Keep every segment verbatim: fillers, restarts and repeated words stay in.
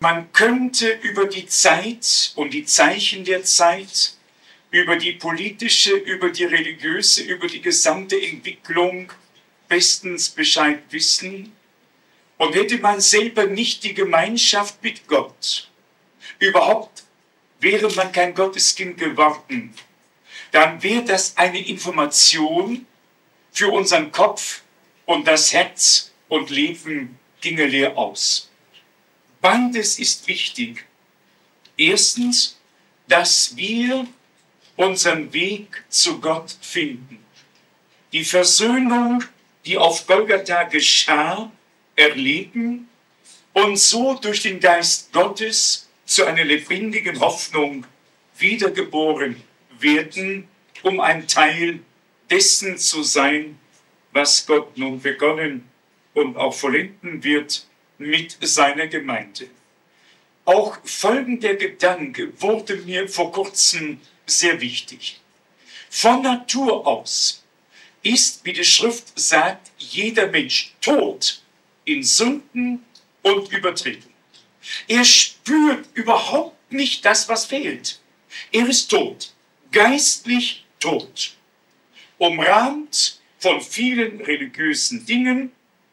Man könnte über die Zeit und die Zeichen der Zeit, über die politische, über die religiöse, über die gesamte Entwicklung bestens Bescheid wissen. Und hätte man selber nicht die Gemeinschaft mit Gott, überhaupt wäre man kein Gotteskind geworden, dann wäre das eine Information für unseren Kopf und das Herz und Leben ginge leer aus. Beides ist wichtig. Erstens, dass wir unseren Weg zu Gott finden. Die Versöhnung, die auf Golgatha geschah, erleben und so durch den Geist Gottes zu einer lebendigen Hoffnung wiedergeboren werden, um ein Teil dessen zu sein, was Gott nun begonnen und auch vollenden wird mit seiner Gemeinde. Auch folgender Gedanke wurde mir vor kurzem sehr wichtig. Von Natur aus ist, wie die Schrift sagt, jeder Mensch tot in Sünden und Übertretung. Er spürt überhaupt nicht das, was fehlt. Er ist tot, geistlich tot, umrahmt von vielen religiösen Dingen,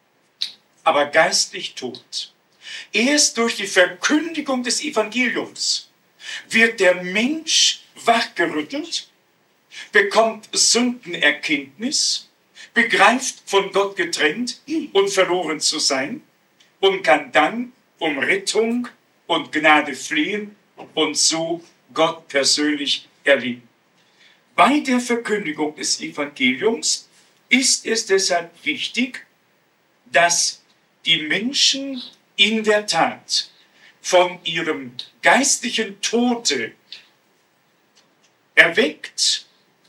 aber geistlich tot. Erst durch die Verkündigung des Evangeliums wird der Mensch wachgerüttelt, bekommt Sündenerkenntnis, begreift, von Gott getrennt und verloren zu sein und kann dann um Rettung und Gnade flehen und so Gott persönlich erleben. Bei der Verkündigung des Evangeliums ist es deshalb wichtig, dass die Menschen in der Tat von ihrem geistlichen Tode erweckt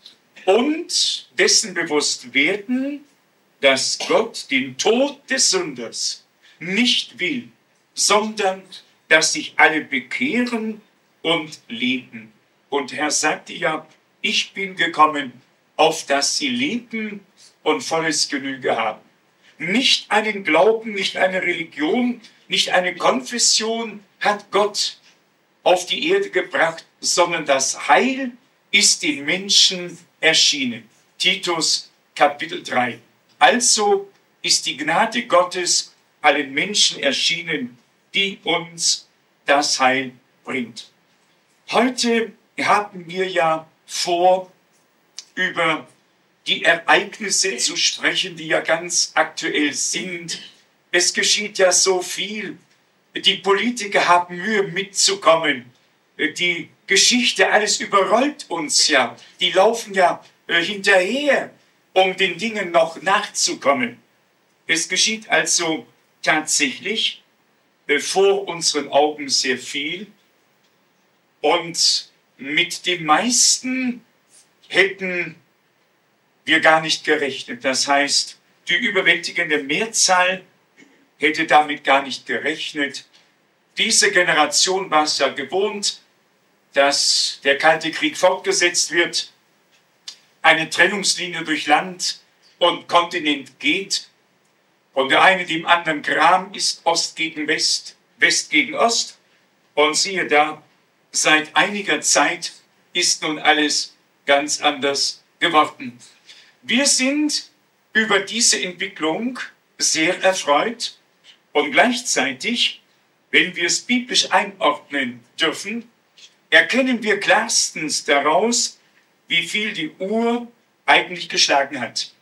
und dessen bewusst werden, dass Gott den Tod des Sünders nicht will, sondern dass sich alle bekehren und leben. Und Herr sagte ja, ich bin gekommen, auf dass sie leben und volles Genüge haben. Nicht einen Glauben, nicht eine Religion, nicht eine Konfession hat Gott auf die Erde gebracht, sondern das Heil ist den Menschen erschienen. Titus Kapitel drei. Also ist die Gnade Gottes allen Menschen erschienen, die uns das Heil bringt. Heute haben wir ja vor, über die Ereignisse zu sprechen, die ja ganz aktuell sind. Es geschieht ja so viel. Die Politiker haben Mühe mitzukommen. Die Geschichte, alles überrollt uns ja. Die laufen ja äh, hinterher, um den Dingen noch nachzukommen. Es geschieht also tatsächlich äh, vor unseren Augen sehr viel. Und mit dem meisten hätten wir gar nicht gerechnet. Das heißt, die überwältigende Mehrzahl hätte damit gar nicht gerechnet. Diese Generation war es ja gewohnt, dass der Kalte Krieg fortgesetzt wird, eine Trennungslinie durch Land und Kontinent geht und der eine dem anderen Gram ist, Ost gegen West, West gegen Ost. Und siehe da, seit einiger Zeit ist nun alles ganz anders geworden. Wir sind über diese Entwicklung sehr erfreut und gleichzeitig, wenn wir es biblisch einordnen dürfen, erkennen wir klarstens daraus, wie viel die Uhr eigentlich geschlagen hat.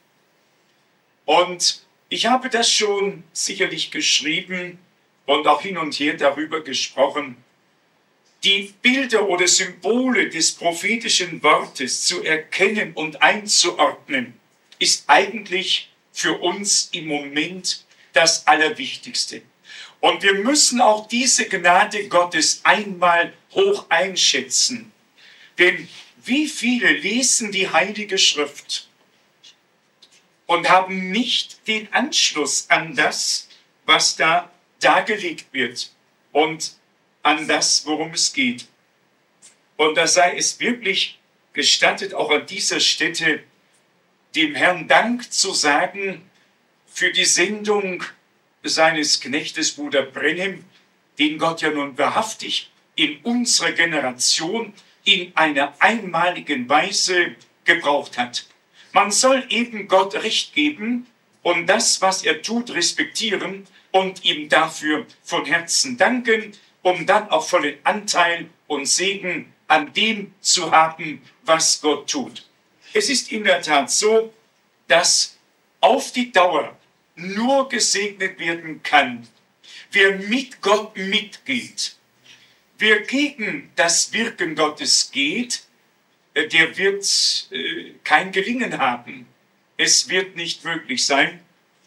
Und ich habe das schon sicherlich geschrieben und auch hin und her darüber gesprochen. Die Bilder oder Symbole des prophetischen Wortes zu erkennen und einzuordnen, ist eigentlich für uns im Moment das Allerwichtigste. Und wir müssen auch diese Gnade Gottes einmal hoch einschätzen. Denn wie viele lesen die Heilige Schrift und haben nicht den Anschluss an das, was da dargelegt wird und an das, worum es geht. Und da sei es wirklich gestattet, auch an dieser Stätte dem Herrn Dank zu sagen für die Sendung seines Knechtes Bruder Brenhem, den Gott ja nun wahrhaftig in unserer Generation in einer einmaligen Weise gebraucht hat. Man soll eben Gott Recht geben und das, was er tut, respektieren und ihm dafür von Herzen danken, um dann auch vollen Anteil und Segen an dem zu haben, was Gott tut. Es ist in der Tat so, dass auf die Dauer nur gesegnet werden kann, wer mit Gott mitgeht. Wer gegen das Wirken Gottes geht, der wird äh, kein Gelingen haben. Es wird nicht möglich sein,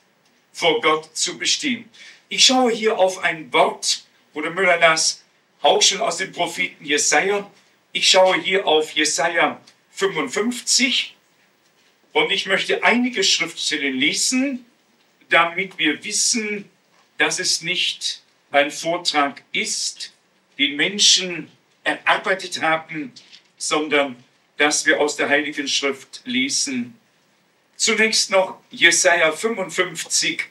vor Gott zu bestehen. Ich schaue hier auf ein Wort, Bruder Müller las auch schon aus dem Propheten Jesaja. Ich schaue hier auf Jesaja fünfundfünfzig und ich möchte einige Schriftstellen lesen, damit wir wissen, dass es nicht ein Vortrag ist, den Menschen erarbeitet haben, sondern dass wir aus der Heiligen Schrift lesen. Zunächst noch Jesaja fünfundfünfzig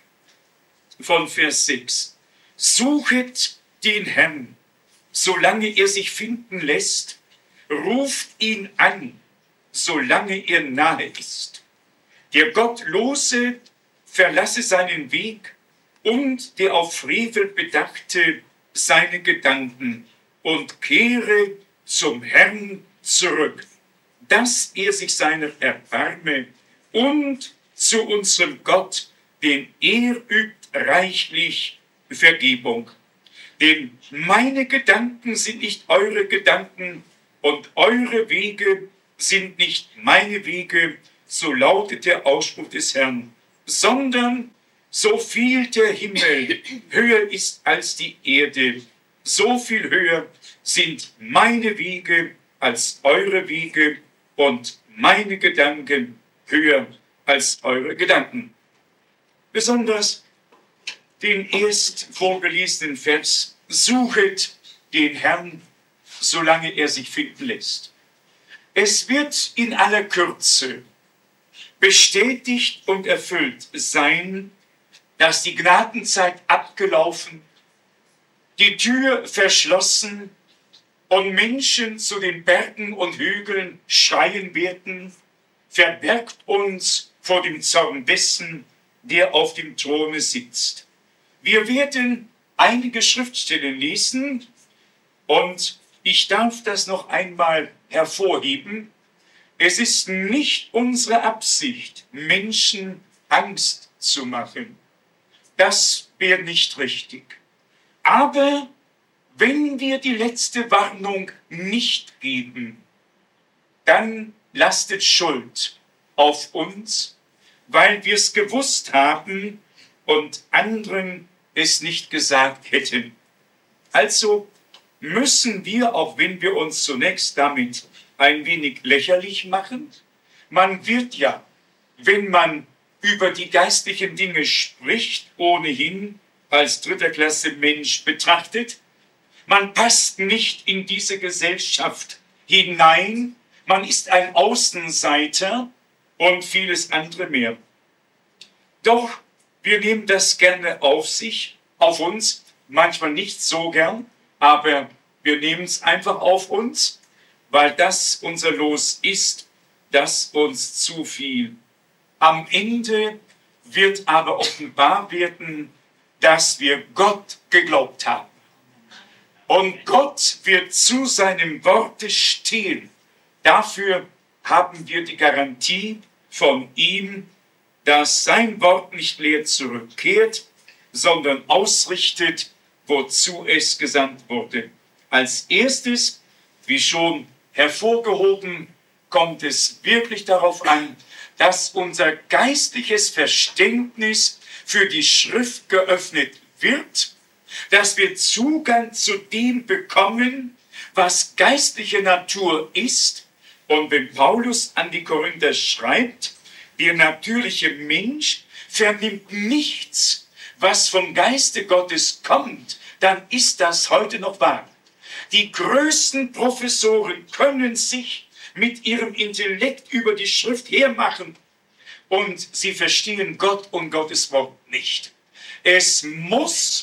von Vers sechs. Suchet den Herrn, solange er sich finden lässt, ruft ihn an, solange er nahe ist. Der Gottlose verlasse seinen Weg und der auf Frevel Bedachte seine Gedanken und kehre zum Herrn zurück, dass er sich seiner erbarme und zu unserem Gott, denn er übt reichlich Vergebung. Denn meine Gedanken sind nicht eure Gedanken und eure Wege sind nicht meine Wege, so lautet der Ausspruch des Herrn, sondern so viel der Himmel höher ist als die Erde, so viel höher sind meine Wege als eure Wege und meine Gedanken höher als eure Gedanken. Besonders den erst vorgelesenen Vers, suchet den Herrn, solange er sich finden lässt. Es wird in aller Kürze bestätigt und erfüllt sein, dass die Gnadenzeit abgelaufen, die Tür verschlossen und Menschen zu den Bergen und Hügeln schreien werden, verbergt uns vor dem Zorn dessen, der auf dem Throne sitzt. Wir werden einige Schriftstellen lesen und ich darf das noch einmal hervorheben. Es ist nicht unsere Absicht, Menschen Angst zu machen. Das wäre nicht richtig. Aber wenn wir die letzte Warnung nicht geben, dann lastet Schuld auf uns, weil wir es gewusst haben und anderen es nicht gesagt hätten. Also müssen wir, auch wenn wir uns zunächst damit ein wenig lächerlich machen, man wird ja, wenn man über die geistlichen Dinge spricht, ohnehin als dritter Klasse Mensch betrachtet, man passt nicht in diese Gesellschaft hinein, man ist ein Außenseiter und vieles andere mehr. Doch wir nehmen das gerne auf sich, auf uns, manchmal nicht so gern, aber wir nehmen es einfach auf uns, weil das unser Los ist, das uns zu viel. Am Ende wird aber offenbar werden, dass wir Gott geglaubt haben. Und Gott wird zu seinem Worte stehen. Dafür haben wir die Garantie von ihm, dass sein Wort nicht leer zurückkehrt, sondern ausrichtet, wozu es gesandt wurde. Als erstes, wie schon hervorgehoben, kommt es wirklich darauf an, dass unser geistliches Verständnis für die Schrift geöffnet wird, dass wir Zugang zu dem bekommen, was geistliche Natur ist. Und wenn Paulus an die Korinther schreibt, der natürliche Mensch vernimmt nichts, was vom Geiste Gottes kommt, dann ist das heute noch wahr. Die größten Professoren können sich mit ihrem Intellekt über die Schrift hermachen und sie verstehen Gott und Gottes Wort nicht. Es muss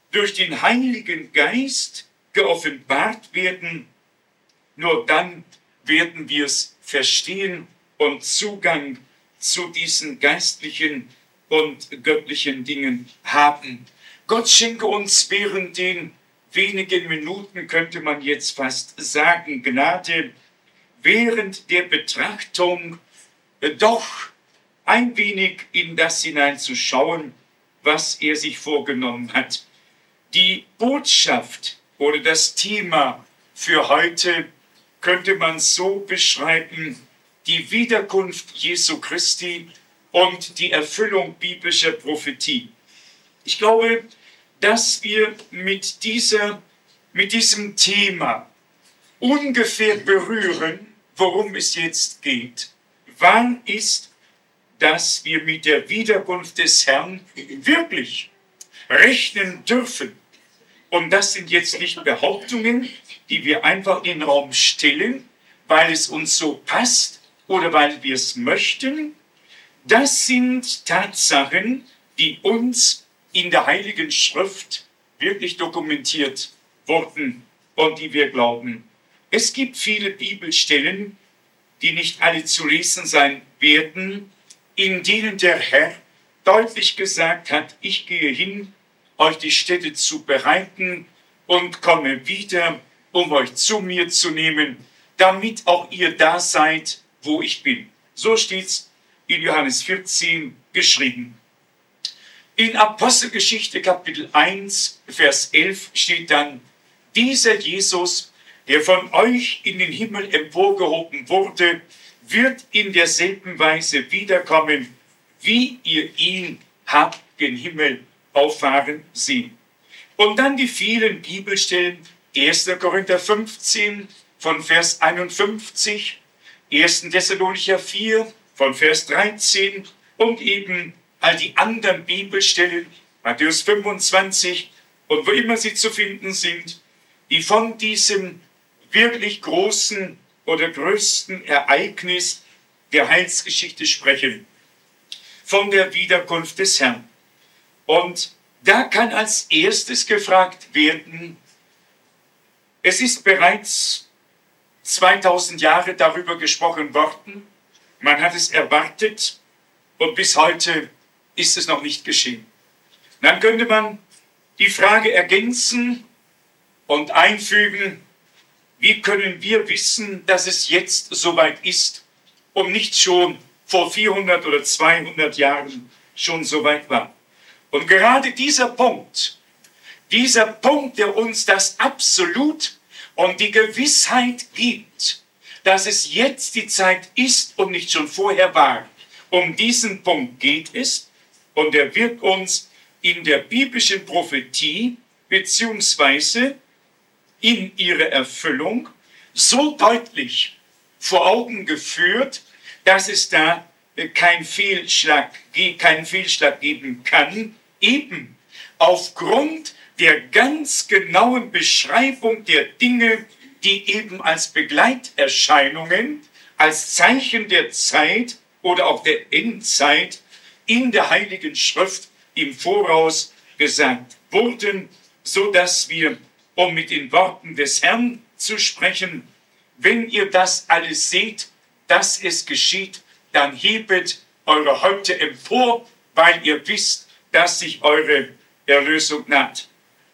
durch den Heiligen Geist geoffenbart werden. Nur dann werden wir es verstehen und Zugang zu diesen geistlichen und göttlichen Dingen haben. Gott schenke uns während den wenigen Minuten, könnte man jetzt fast sagen, Gnade, während der Betrachtung doch ein wenig in das hineinzuschauen, was er sich vorgenommen hat. Die Botschaft oder das Thema für heute könnte man so beschreiben: die Wiederkunft Jesu Christi und die Erfüllung biblischer Prophetie. Ich glaube, dass wir mit, dieser, mit diesem Thema ungefähr berühren, worum es jetzt geht. Wann ist, dass wir mit der Wiederkunft des Herrn wirklich rechnen dürfen? Und das sind jetzt nicht Behauptungen, die wir einfach in den Raum stellen, weil es uns so passt oder weil wir es möchten. Das sind Tatsachen, die uns in der Heiligen Schrift wirklich dokumentiert wurden und die wir glauben. Es gibt viele Bibelstellen, die nicht alle zu lesen sein werden, in denen der Herr deutlich gesagt hat: ich gehe hin, euch die Stätte zu bereiten und komme wieder, um euch zu mir zu nehmen, damit auch ihr da seid, wo ich bin. So steht es in Johannes vierzehn geschrieben. In Apostelgeschichte Kapitel eins, Vers elf steht dann: dieser Jesus, der von euch in den Himmel emporgehoben wurde, wird in derselben Weise wiederkommen, wie ihr ihn habt gen Himmel auffahren sehen. Und dann die vielen Bibelstellen: erster Korinther fünfzehn von Vers einundfünfzig, erster Thessalonicher vier von Vers dreizehn und eben all die anderen Bibelstellen, Matthäus fünfundzwanzig und wo immer sie zu finden sind, die von diesem wirklich großen oder größten Ereignis der Heilsgeschichte sprechen, von der Wiederkunft des Herrn. Und da kann als erstes gefragt werden: es ist bereits zweitausend Jahre darüber gesprochen worden, man hat es erwartet und bis heute ist es noch nicht geschehen. Dann könnte man die Frage ergänzen und einfügen: wie können wir wissen, dass es jetzt soweit ist und nicht schon vor vierhundert oder zweihundert Jahren schon soweit war? Und gerade dieser Punkt, dieser Punkt, der uns das Absolut und die Gewissheit gibt, dass es jetzt die Zeit ist und nicht schon vorher war, um diesen Punkt geht es, und er wird uns in der biblischen Prophetie beziehungsweise in ihrer Erfüllung so deutlich vor Augen geführt, dass es da kein Fehlschlag, keinen Fehlschlag geben kann, eben aufgrund der ganz genauen Beschreibung der Dinge, die eben als Begleiterscheinungen, als Zeichen der Zeit oder auch der Endzeit in der Heiligen Schrift im Voraus gesagt wurden, so dass wir, um mit den Worten des Herrn zu sprechen, wenn ihr das alles seht, dass es geschieht, dann hebet eure Häupter empor, weil ihr wisst, dass sich eure Erlösung naht.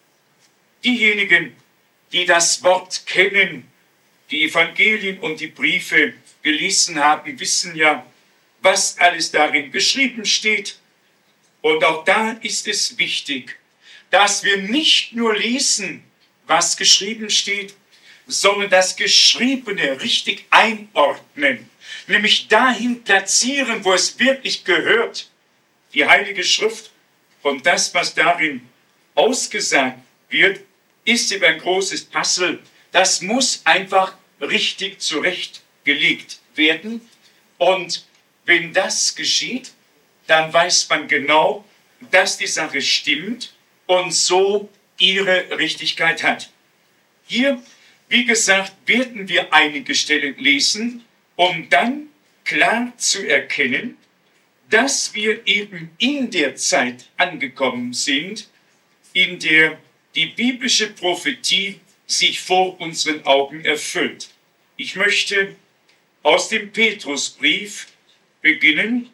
Diejenigen, die das Wort kennen, die Evangelien und die Briefe gelesen haben, wissen ja, was alles darin geschrieben steht. Und auch da ist es wichtig, dass wir nicht nur lesen, was geschrieben steht, sondern das Geschriebene richtig einordnen, nämlich dahin platzieren, wo es wirklich gehört, die Heilige Schrift. Und das, was darin ausgesagt wird, ist eben ein großes Puzzle. Das muss einfach richtig zurechtgelegt werden. Und wenn das geschieht, dann weiß man genau, dass die Sache stimmt und so ihre Richtigkeit hat. Hier, wie gesagt, werden wir einige Stellen lesen, um dann klar zu erkennen, dass wir eben in der Zeit angekommen sind, in der die biblische Prophetie sich vor unseren Augen erfüllt. Ich möchte aus dem Petrusbrief beginnen.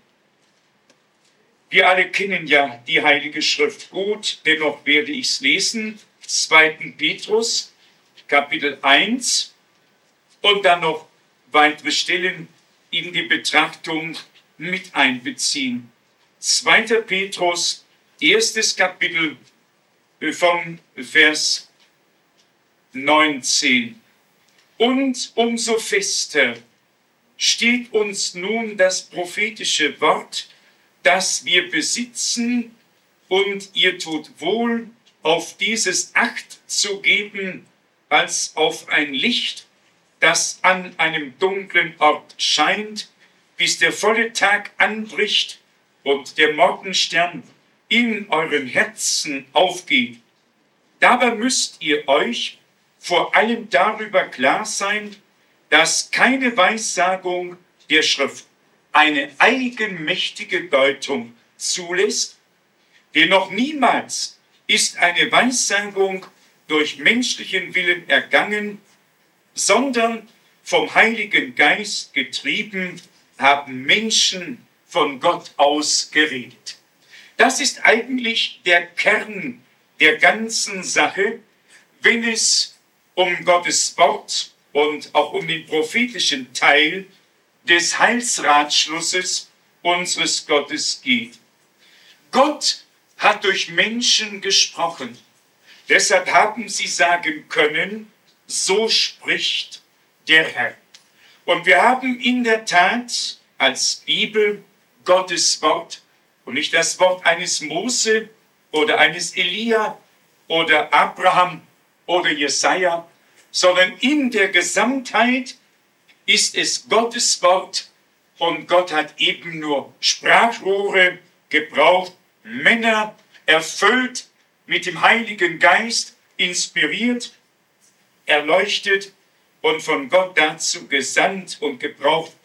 Wir alle kennen ja die Heilige Schrift gut, dennoch werde ich es lesen. zweiten Petrus, Kapitel eins und dann noch weitere Stellen in die Betrachtung mit einbeziehen. zweiter Petrus, erstes Kapitel von Vers neunzehn. Und umso fester steht uns nun das prophetische Wort, das wir besitzen, und ihr tut wohl, auf dieses Acht zu geben, als auf ein Licht, das an einem dunklen Ort scheint, bis der volle Tag anbricht und der Morgenstern in euren Herzen aufgeht. Dabei müsst ihr euch vor allem darüber klar sein, dass keine Weissagung der Schrift eine eigenmächtige Deutung zulässt, denn noch niemals ist eine Weissagung durch menschlichen Willen ergangen, sondern vom Heiligen Geist getrieben haben Menschen von Gott aus geredet. Das ist eigentlich der Kern der ganzen Sache, wenn es um Gottes Wort und auch um den prophetischen Teil des Heilsratschlusses unseres Gottes geht. Gott hat durch Menschen gesprochen. Deshalb haben sie sagen können, so spricht der Herr. Und wir haben in der Tat als Bibel Gottes Wort und nicht das Wort eines Mose oder eines Elia oder Abraham oder Jesaja, sondern in der Gesamtheit ist es Gottes Wort und Gott hat eben nur Sprachrohre gebraucht, Männer erfüllt mit dem Heiligen Geist, inspiriert, erleuchtet und von Gott dazu gesandt und gebraucht,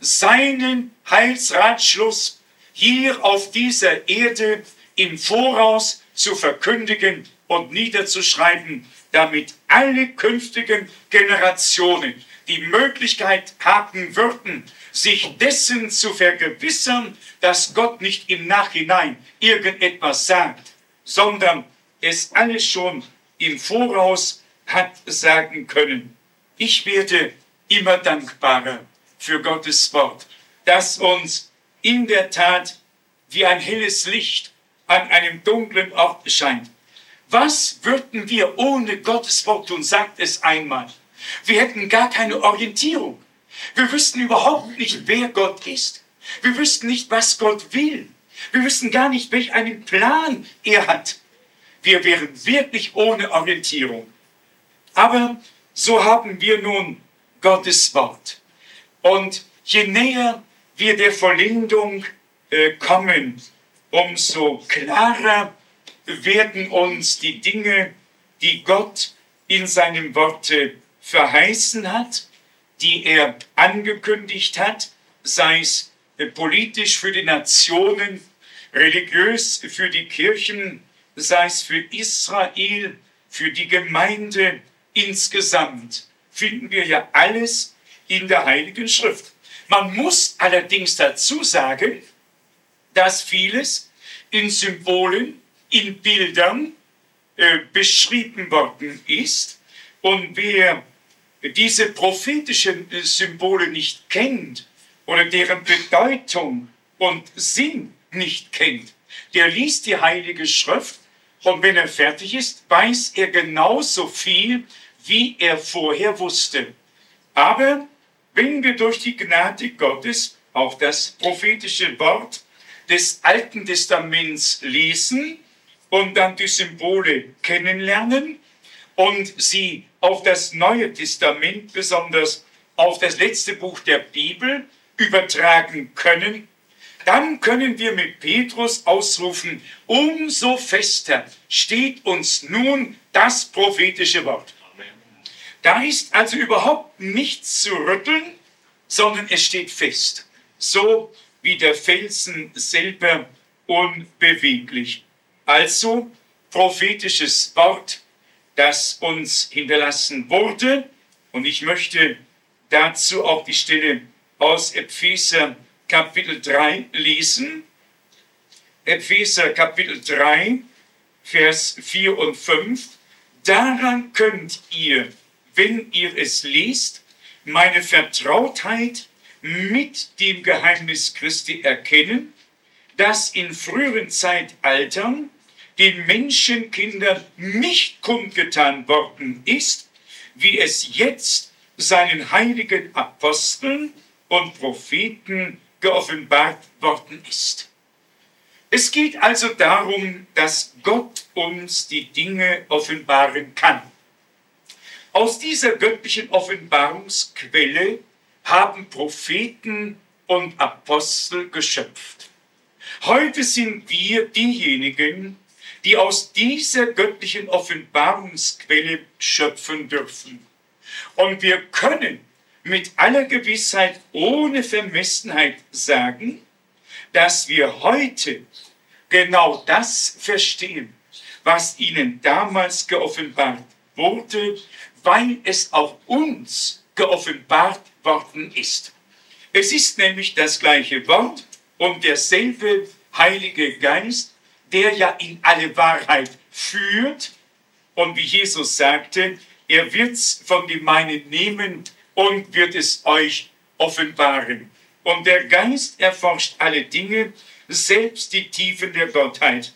seinen Heilsratschluss hier auf dieser Erde im Voraus zu verkündigen und niederzuschreiben, damit alle künftigen Generationen die Möglichkeit haben würden, sich dessen zu vergewissern, dass Gott nicht im Nachhinein irgendetwas sagt, sondern es alles schon im Voraus hat sagen können. Ich werde immer dankbarer für Gottes Wort, das uns in der Tat wie ein helles Licht an einem dunklen Ort scheint. Was würden wir ohne Gottes Wort tun, sagt es einmal. Wir hätten gar keine Orientierung. Wir wüssten überhaupt nicht, wer Gott ist. Wir wüssten nicht, was Gott will. Wir wüssten gar nicht, welch einen Plan er hat. Wir wären wirklich ohne Orientierung. Aber so haben wir nun Gottes Wort. Und je näher wir der Vollendung äh, kommen, umso klarer werden uns die Dinge, die Gott in seinem Worte verheißen hat, die er angekündigt hat, sei es äh, politisch für die Nationen, religiös für die Kirchen, sei es für Israel, für die Gemeinde insgesamt, finden wir ja alles in der Heiligen Schrift. Man muss allerdings dazu sagen, dass vieles in Symbolen, in Bildern äh, beschrieben worden ist. Und wer diese prophetischen äh, Symbole nicht kennt oder deren Bedeutung und Sinn nicht kennt, der liest die Heilige Schrift und wenn er fertig ist, weiß er genauso viel, wie er vorher wusste. Aber wenn wir durch die Gnade Gottes auch das prophetische Wort des Alten Testaments lesen und dann die Symbole kennenlernen und sie auf das Neue Testament, besonders auf das letzte Buch der Bibel, übertragen können, dann können wir mit Petrus ausrufen, umso fester steht uns nun das prophetische Wort. Da ist also überhaupt nichts zu rütteln, sondern es steht fest, so wie der Felsen selber unbeweglich. Also prophetisches Wort das uns hinterlassen wurde. Und ich möchte dazu auch die Stelle aus Epheser Kapitel drei lesen. Epheser Kapitel drei, Vers vier und fünf. Daran könnt ihr, wenn ihr es liest, meine Vertrautheit mit dem Geheimnis Christi erkennen, das in früheren Zeitaltern den Menschenkindern nicht kundgetan worden ist, wie es jetzt seinen heiligen Aposteln und Propheten geoffenbart worden ist. Es geht also darum, dass Gott uns die Dinge offenbaren kann. Aus dieser göttlichen Offenbarungsquelle haben Propheten und Apostel geschöpft. Heute sind wir diejenigen, die aus dieser göttlichen Offenbarungsquelle schöpfen dürfen. Und wir können mit aller Gewissheit ohne Vermessenheit sagen, dass wir heute genau das verstehen, was ihnen damals geoffenbart wurde, weil es auch uns geoffenbart worden ist. Es ist nämlich das gleiche Wort und derselbe Heilige Geist, der ja in alle Wahrheit führt. Und wie Jesus sagte, er wird es von dem meinen nehmen und wird es euch offenbaren. Und der Geist erforscht alle Dinge, selbst die Tiefen der Gottheit.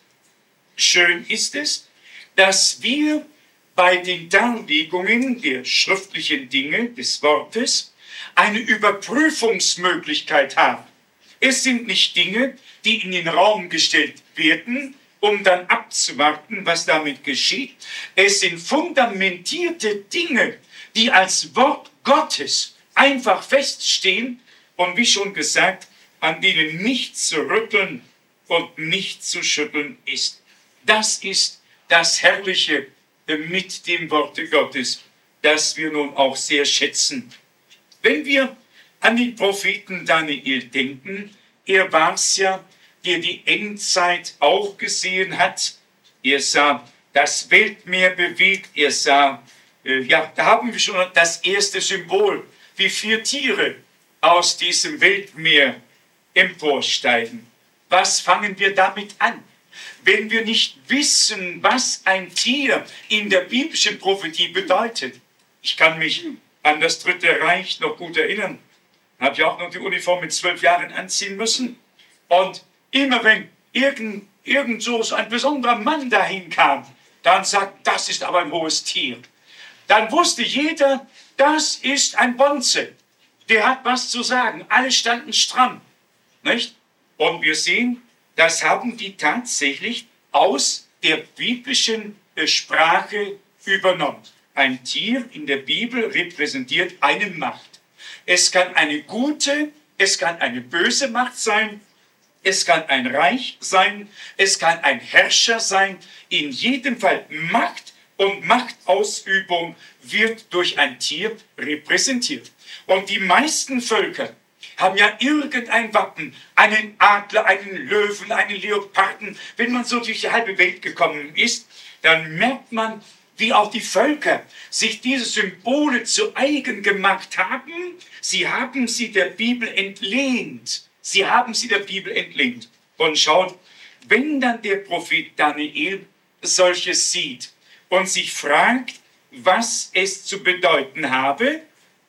Schön ist es, dass wir bei den Darlegungen der schriftlichen Dinge des Wortes eine Überprüfungsmöglichkeit haben. Es sind nicht Dinge, die in den Raum gestellt werden, um dann abzuwarten, was damit geschieht. Es sind fundamentierte Dinge, die als Wort Gottes einfach feststehen und wie schon gesagt, an denen nicht zu rütteln und nicht zu schütteln ist. Das ist das Herrliche mit dem Worte Gottes, das wir nun auch sehr schätzen. Wenn wir an den Propheten Daniel denken, er war es ja, der die Endzeit auch gesehen hat. Er sah das Weltmeer bewegt, er sah, äh, ja, da haben wir schon das erste Symbol, wie vier Tiere aus diesem Weltmeer emporsteigen. Was fangen wir damit an? Wenn wir nicht wissen, was ein Tier in der biblischen Prophetie bedeutet. Ich kann mich an das Dritte Reich noch gut erinnern. Habe ich auch noch die Uniform mit zwölf Jahren anziehen müssen. Und immer wenn irgend, irgend so ein besonderer Mann dahin kam, dann sagt, das ist aber ein hohes Tier. Dann wusste jeder, das ist ein Bonze. Der hat was zu sagen. Alle standen stramm. Nicht? Und wir sehen, das haben die tatsächlich aus der biblischen Sprache übernommen. Ein Tier in der Bibel repräsentiert eine Macht. Es kann eine gute, es kann eine böse Macht sein, es kann ein Reich sein, es kann ein Herrscher sein. In jedem Fall Macht und Machtausübung wird durch ein Tier repräsentiert. Und die meisten Völker haben ja irgendein Wappen, einen Adler, einen Löwen, einen Leoparden. Wenn man so durch die halbe Welt gekommen ist, dann merkt man, wie auch die Völker sich diese Symbole zu eigen gemacht haben. Sie haben sie der Bibel entlehnt. Sie haben sie der Bibel entlehnt. Und schaut, wenn dann der Prophet Daniel solches sieht und sich fragt, was es zu bedeuten habe,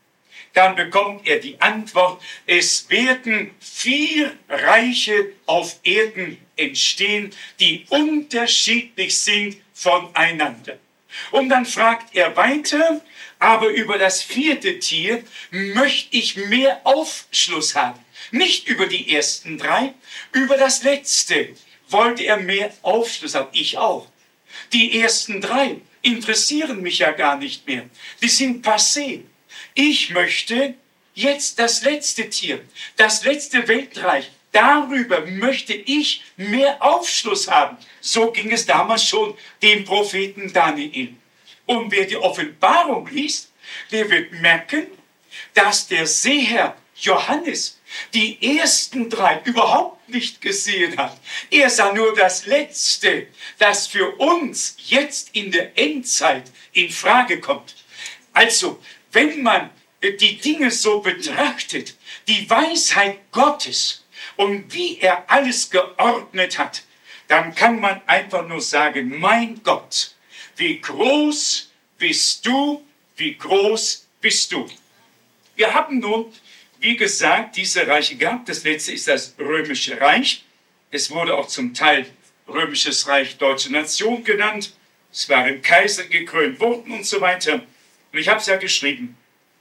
dann bekommt er die Antwort, es werden vier Reiche auf Erden entstehen, die unterschiedlich sind voneinander. Und dann fragt er weiter, aber über das vierte Tier möchte ich mehr Aufschluss haben. Nicht über die ersten drei, über das letzte wollte er mehr Aufschluss haben. Ich auch. Die ersten drei interessieren mich ja gar nicht mehr. Die sind passé. Ich möchte jetzt das letzte Tier, das letzte Weltreich, darüber möchte ich mehr Aufschluss haben. So ging es damals schon dem Propheten Daniel. Und wer die Offenbarung liest, der wird merken, dass der Seher Johannes die ersten drei überhaupt nicht gesehen hat. Er sah nur das Letzte, das für uns jetzt in der Endzeit in Frage kommt. Also, wenn man die Dinge so betrachtet, die Weisheit Gottes und wie er alles geordnet hat, dann kann man einfach nur sagen, mein Gott, wie groß bist du, wie groß bist du. Wir haben nun, wie gesagt, diese Reiche gehabt. Das letzte ist das Römische Reich. Es wurde auch zum Teil Römisches Reich Deutsche Nation genannt. Es waren Kaiser gekrönt worden und so weiter. Und ich habe es ja geschrieben.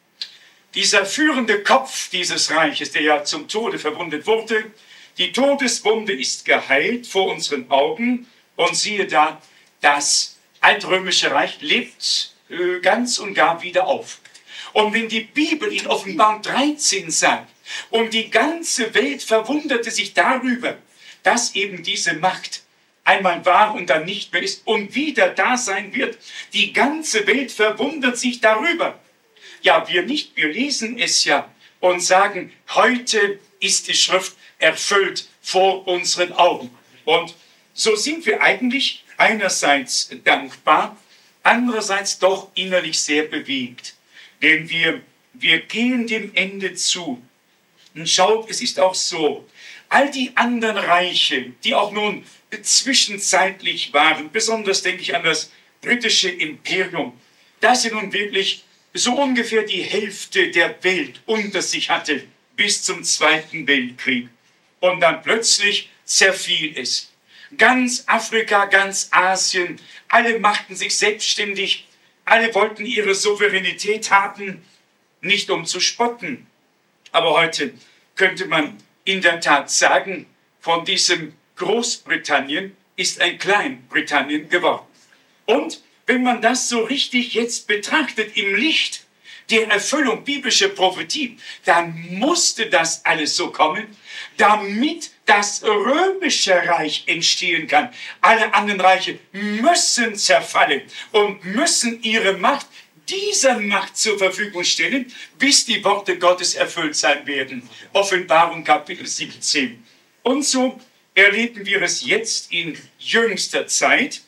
Dieser führende Kopf dieses Reiches, der ja zum Tode verwundet wurde, die Todeswunde ist geheilt vor unseren Augen. Und siehe da, das Altrömische Reich lebt äh, ganz und gar wieder auf. Und wenn die Bibel in Offenbarung dreizehn sagt, und die ganze Welt verwunderte sich darüber, dass eben diese Macht einmal war und dann nicht mehr ist und wieder da sein wird, die ganze Welt verwundert sich darüber. Ja, wir nicht, wir lesen es ja und sagen, heute ist die Schrift erfüllt vor unseren Augen. Und so sind wir eigentlich einerseits dankbar, andererseits doch innerlich sehr bewegt. Denn wir, wir gehen dem Ende zu. Und schaut, es ist auch so, all die anderen Reiche, die auch nun zwischenzeitlich waren, besonders denke ich an das britische Imperium, das ja nun wirklich so ungefähr die Hälfte der Welt unter sich hatte bis zum Zweiten Weltkrieg. Und dann plötzlich zerfiel es. Ganz Afrika, ganz Asien, alle machten sich selbstständig. Alle wollten ihre Souveränität haben, nicht um zu spotten. Aber heute könnte man in der Tat sagen, von diesem Großbritannien ist ein Kleinbritannien geworden. Und wenn man das so richtig jetzt betrachtet im Licht der Erfüllung biblischer Prophetie, dann musste das alles so kommen, damit das Römische Reich entstehen kann. Alle anderen Reiche müssen zerfallen und müssen ihre Macht dieser Macht zur Verfügung stellen, bis die Worte Gottes erfüllt sein werden. Offenbarung Kapitel siebzehn. Und so erleben wir es jetzt in jüngster Zeit,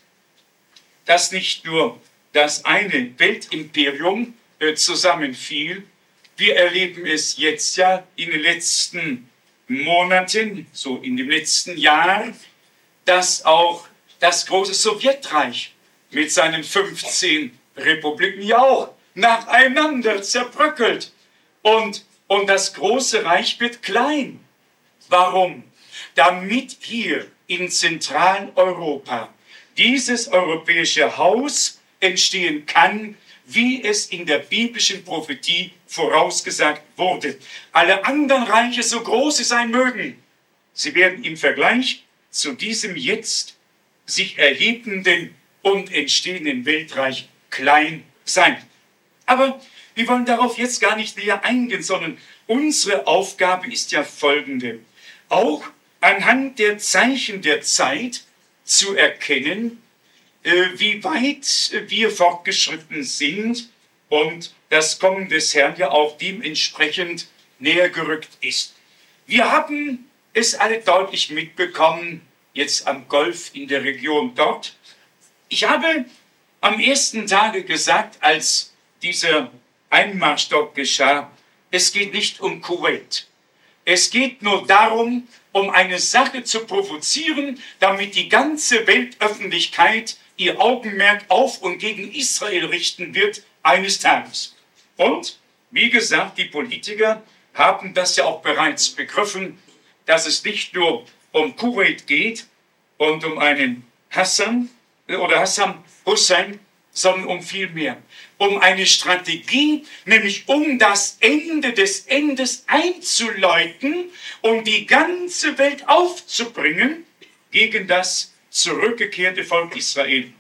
dass nicht nur das eine Weltimperium äh, zusammenfiel, wir erleben es jetzt ja in den letzten Monaten, so in dem letzten Jahr, dass auch das große Sowjetreich mit seinen fünfzehn Republiken ja auch nacheinander zerbröckelt. Und, und das große Reich wird klein. Warum? Damit hier in Zentraleuropa dieses europäische Haus entstehen kann, wie es in der biblischen Prophetie vorausgesagt wurde. Alle anderen Reiche, so groß sie sein mögen, sie werden im Vergleich zu diesem jetzt sich erhebenden und entstehenden Weltreich klein sein. Aber wir wollen darauf jetzt gar nicht näher eingehen, sondern unsere Aufgabe ist ja folgende. Auch anhand der Zeichen der Zeit zu erkennen, wie weit wir fortgeschritten sind und das Kommen des Herrn ja auch dementsprechend näher gerückt ist. Wir haben es alle deutlich mitbekommen, jetzt am Golf in der Region dort. Ich habe am ersten Tage gesagt, als dieser Einmarsch dort geschah, es geht nicht um Kuwait. Es geht nur darum, um eine Sache zu provozieren, damit die ganze Weltöffentlichkeit ihr Augenmerk auf und gegen Israel richten wird eines Tages. Und, wie gesagt, die Politiker haben das ja auch bereits begriffen, dass es nicht nur um Kuwait geht und um einen Hassan oder Hassan Hussein, sondern um viel mehr. Um eine Strategie, nämlich um das Ende des Endes einzuläuten, um die ganze Welt aufzubringen gegen das zurückgekehrte Volk Israel.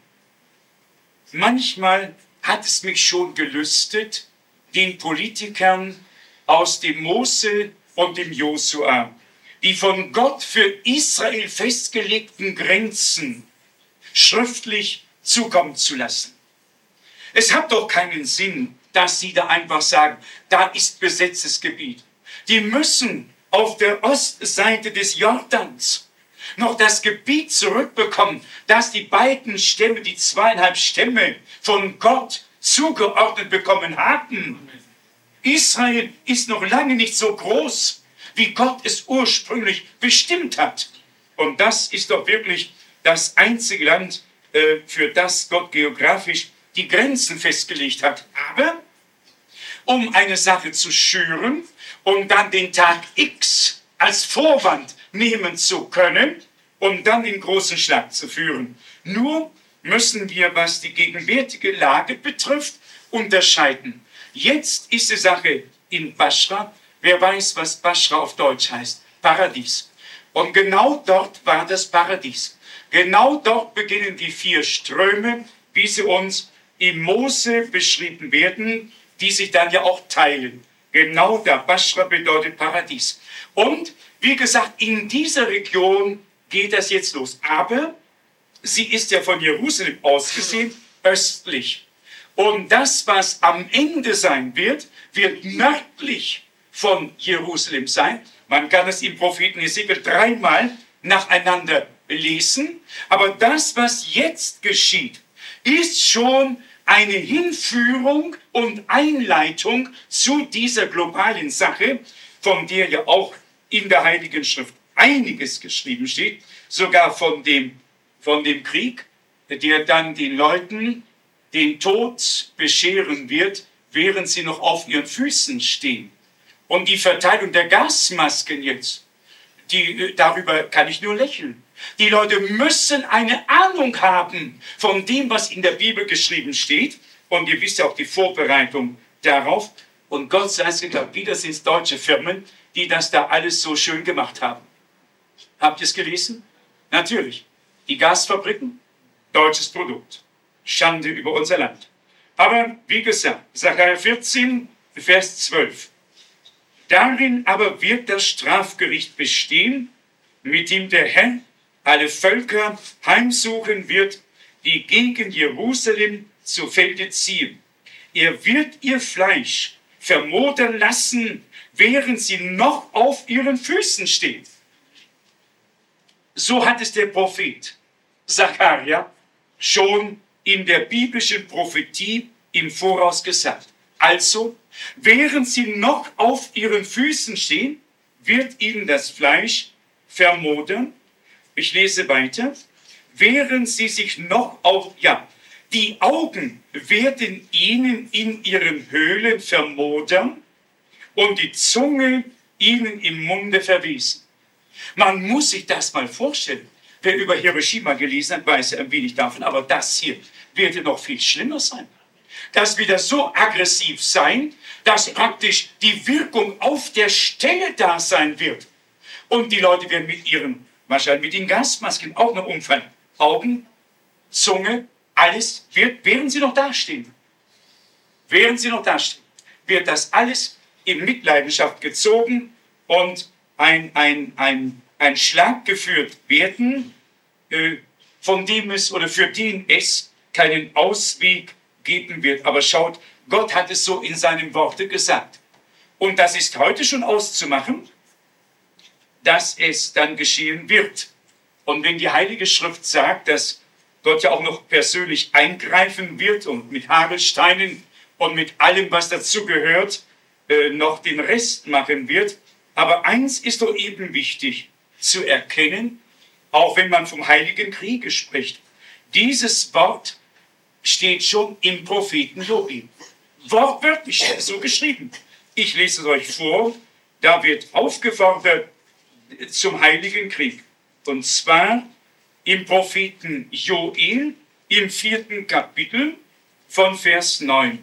Manchmal hat es mich schon gelüstet, den Politikern aus dem Mose und dem Josua, die von Gott für Israel festgelegten Grenzen schriftlich zukommen zu lassen. Es hat doch keinen Sinn, dass sie da einfach sagen, da ist besetztes Gebiet. Die müssen auf der Ostseite des Jordans noch das Gebiet zurückbekommen, das die beiden Stämme, die zweieinhalb Stämme von Gott zugeordnet bekommen haben. Israel ist noch lange nicht so groß, wie Gott es ursprünglich bestimmt hat. Und das ist doch wirklich das einzige Land, äh, für das Gott geografisch die Grenzen festgelegt hat. Aber um eine Sache zu schüren, um dann den Tag X als Vorwand nehmen zu können, um dann den großen Schlag zu führen. Nur müssen wir, was die gegenwärtige Lage betrifft, unterscheiden. Jetzt ist die Sache in Baschra. Wer weiß, was Baschra auf Deutsch heißt? Paradies. Und genau dort war das Paradies. Genau dort beginnen die vier Ströme, wie sie uns im Mose beschrieben werden, die sich dann ja auch teilen. Genau da, Baschra bedeutet Paradies. Und wie gesagt, in dieser Region geht das jetzt los. Aber sie ist ja von Jerusalem aus gesehen östlich. Und das, was am Ende sein wird, wird nördlich von Jerusalem sein. Man kann es im Propheten Hesekiel dreimal nacheinander lesen. Aber das, was jetzt geschieht, ist schon eine Hinführung und Einleitung zu dieser globalen Sache, von der ja auch in der Heiligen Schrift einiges geschrieben steht, sogar von dem, von dem Krieg, der dann den Leuten den Tod bescheren wird, während sie noch auf ihren Füßen stehen. Und die Verteilung der Gasmasken jetzt, die, darüber kann ich nur lächeln. Die Leute müssen eine Ahnung haben von dem, was in der Bibel geschrieben steht. Und ihr wisst ja auch die Vorbereitung darauf. Und Gott sei es geklappt, wieder sind es deutsche Firmen, die das da alles so schön gemacht haben. Habt ihr es gelesen? Natürlich. Die Gasfabriken, deutsches Produkt. Schande über unser Land. Aber wie gesagt, Sacharja vierzehn, Vers zwölf. Darin aber wird das Strafgericht bestehen, mit dem der Herr alle Völker heimsuchen wird, die gegen Jerusalem zu Felde ziehen. Er wird ihr Fleisch vermodern lassen, während sie noch auf ihren Füßen steht. So hat es der Prophet Sacharja schon in der biblischen Prophetie im Voraus gesagt. Also, während sie noch auf ihren Füßen stehen, wird ihnen das Fleisch vermodern. Ich lese weiter. Während sie sich noch auf, ja, die Augen werden ihnen in ihren Höhlen vermodern und die Zunge ihnen im Munde verwesen. Man muss sich das mal vorstellen. Wer über Hiroshima gelesen hat, weiß ja ein wenig davon, aber das hier wird ja noch viel schlimmer sein. Das wird so aggressiv sein, dass praktisch die Wirkung auf der Stelle da sein wird. Und die Leute werden mit ihren, wahrscheinlich mit den Gasmasken auch noch umfallen. Augen, Zunge, alles wird, während sie noch dastehen. Während sie noch dastehen, wird das alles in Mitleidenschaft gezogen und ein, ein, ein, ein Schlag geführt werden, äh, von dem es oder für den es keinen Ausweg geben wird. Aber schaut, Gott hat es so in seinem Worte gesagt. Und das ist heute schon auszumachen, dass es dann geschehen wird. Und wenn die Heilige Schrift sagt, dass Gott ja auch noch persönlich eingreifen wird und mit Hagelsteinen und mit allem, was dazu gehört, äh, noch den Rest machen wird. Aber eins ist doch eben wichtig zu erkennen, auch wenn man vom Heiligen Kriege spricht. Dieses Wort steht schon im Propheten Joel. Wortwörtlich so geschrieben. Ich lese es euch vor. Da wird aufgefordert zum Heiligen Krieg. Und zwar im Propheten Joel im vierten Kapitel von Vers neun.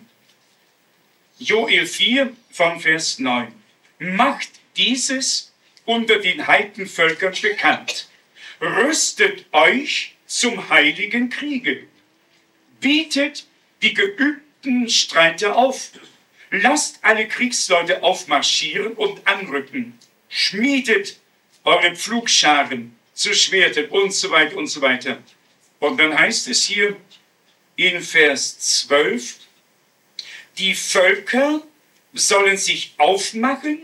Joel vier von Vers neun. Macht dieses unter den Heidenvölkern bekannt. Rüstet euch zum heiligen Kriege. Bietet die geübten Streiter auf. Lasst alle Kriegsleute aufmarschieren und anrücken. Schmiedet eure Pflugscharen zu Schwerten und so weiter und so weiter. Und dann heißt es hier in Vers zwölf, die Völker sollen sich aufmachen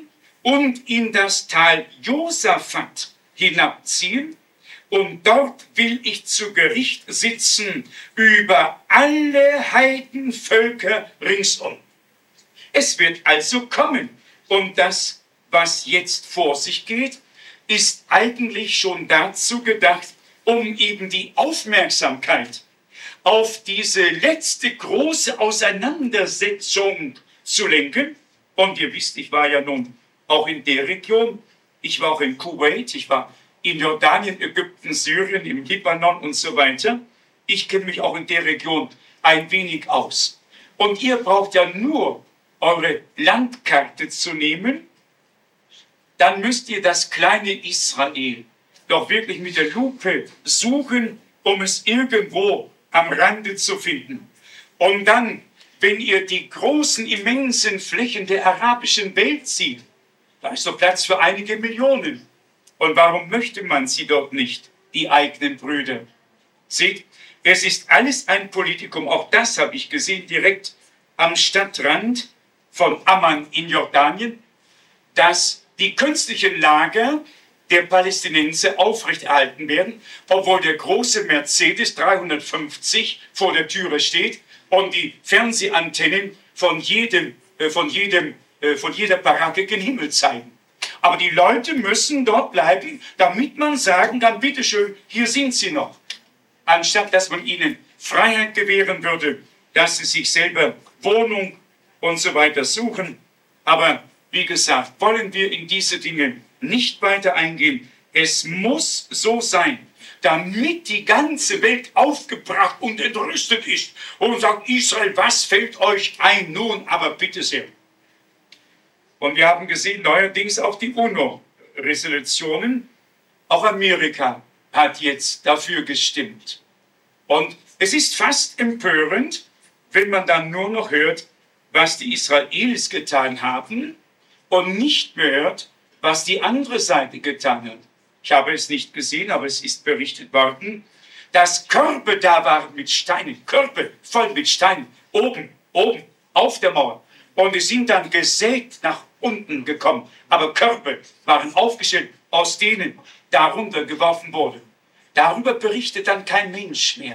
und in das Tal Josaphat hinabziehen, und dort will ich zu Gericht sitzen über alle Heidenvölker ringsum. Es wird also kommen. Und das, was jetzt vor sich geht, ist eigentlich schon dazu gedacht, um eben die Aufmerksamkeit auf diese letzte große Auseinandersetzung zu lenken. Und ihr wisst, ich war ja nun auch in der Region, ich war auch in Kuwait, ich war in Jordanien, Ägypten, Syrien, im Libanon und so weiter. Ich kenne mich auch in der Region ein wenig aus. Und ihr braucht ja nur eure Landkarte zu nehmen, dann müsst ihr das kleine Israel doch wirklich mit der Lupe suchen, um es irgendwo am Rande zu finden. Und dann, wenn ihr die großen, immensen Flächen der arabischen Welt seht, da ist doch Platz für einige Millionen. Und warum möchte man sie dort nicht, die eigenen Brüder? Seht, es ist alles ein Politikum. Auch das habe ich gesehen, direkt am Stadtrand von Amman in Jordanien, dass die künstlichen Lager der Palästinenser aufrechterhalten werden, obwohl der große Mercedes dreihundertfünfzig vor der Türe steht und die Fernsehantennen von jedem, äh, von jedem, äh, von jeder Baracke gen Himmel zeigen. Aber die Leute müssen dort bleiben, damit man sagen kann, bitteschön, hier sind sie noch. Anstatt dass man ihnen Freiheit gewähren würde, dass sie sich selber Wohnung und so weiter suchen. Aber wie gesagt, wollen wir in diese Dinge nicht weiter eingehen. Es muss so sein, damit die ganze Welt aufgebracht und entrüstet ist und sagt, Israel, was fällt euch ein nun? Aber bitte sehr. Und wir haben gesehen, neuerdings auch die UNO-Resolutionen. Auch Amerika hat jetzt dafür gestimmt. Und es ist fast empörend, wenn man dann nur noch hört, was die Israelis getan haben und nicht mehr hört, was die andere Seite getan hat. Ich habe es nicht gesehen, aber es ist berichtet worden, dass Körbe da waren mit Steinen, Körbe voll mit Steinen, oben, oben, auf der Mauer. Und die sind dann gesägt nach unten gekommen. Aber Körbe waren aufgestellt, aus denen darunter geworfen wurde. Darüber berichtet dann kein Mensch mehr.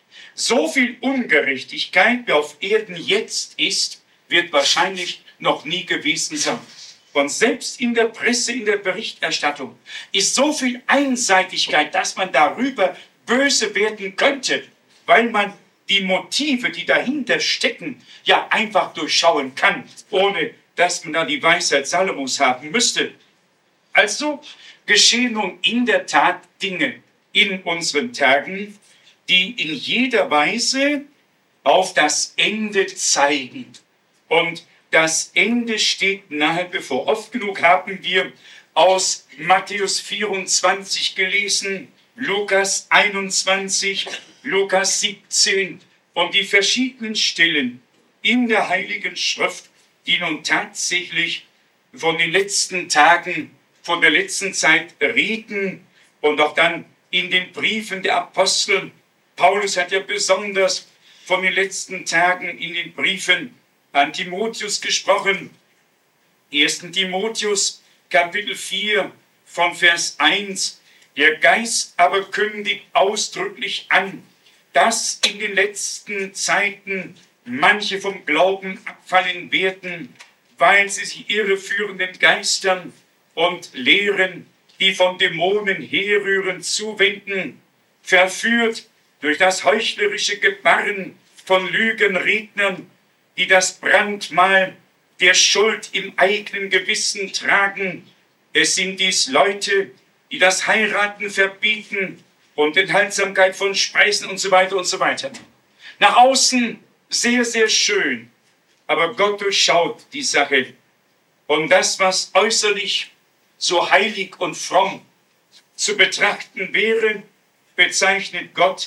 So viel Ungerechtigkeit, wie auf Erden jetzt ist, wird wahrscheinlich noch nie gewesen sein. Und selbst in der Presse, in der Berichterstattung ist so viel Einseitigkeit, dass man darüber böse werden könnte, weil man die Motive, die dahinter stecken, ja einfach durchschauen kann, ohne dass man da die Weisheit Salomos haben müsste. Also geschehen nun in der Tat Dinge in unseren Tagen, die in jeder Weise auf das Ende zeigen. Und das Ende steht nahe bevor. Oft genug haben wir aus Matthäus vierundzwanzig gelesen, Lukas einundzwanzig, Lukas siebzehn und die verschiedenen Stellen in der Heiligen Schrift, die nun tatsächlich von den letzten Tagen, von der letzten Zeit reden und auch dann in den Briefen der Apostel. Paulus hat ja besonders von den letzten Tagen in den Briefen an Timotheus gesprochen. erster Timotheus, Kapitel vier, von Vers eins. Der Geist aber kündigt ausdrücklich an, dass in den letzten Zeiten manche vom Glauben abfallen werden, weil sie sich irreführenden Geistern und Lehren, die von Dämonen herrühren, zuwenden, verführt durch das heuchlerische Gebarren von Lügenrednern, die das Brandmal der Schuld im eigenen Gewissen tragen. Es sind dies Leute, die das Heiraten verbieten und Enthaltsamkeit von Speisen und so weiter und so weiter. Nach außen sehr, sehr schön, aber Gott durchschaut die Sache. Und das, was äußerlich so heilig und fromm zu betrachten wäre, bezeichnet Gott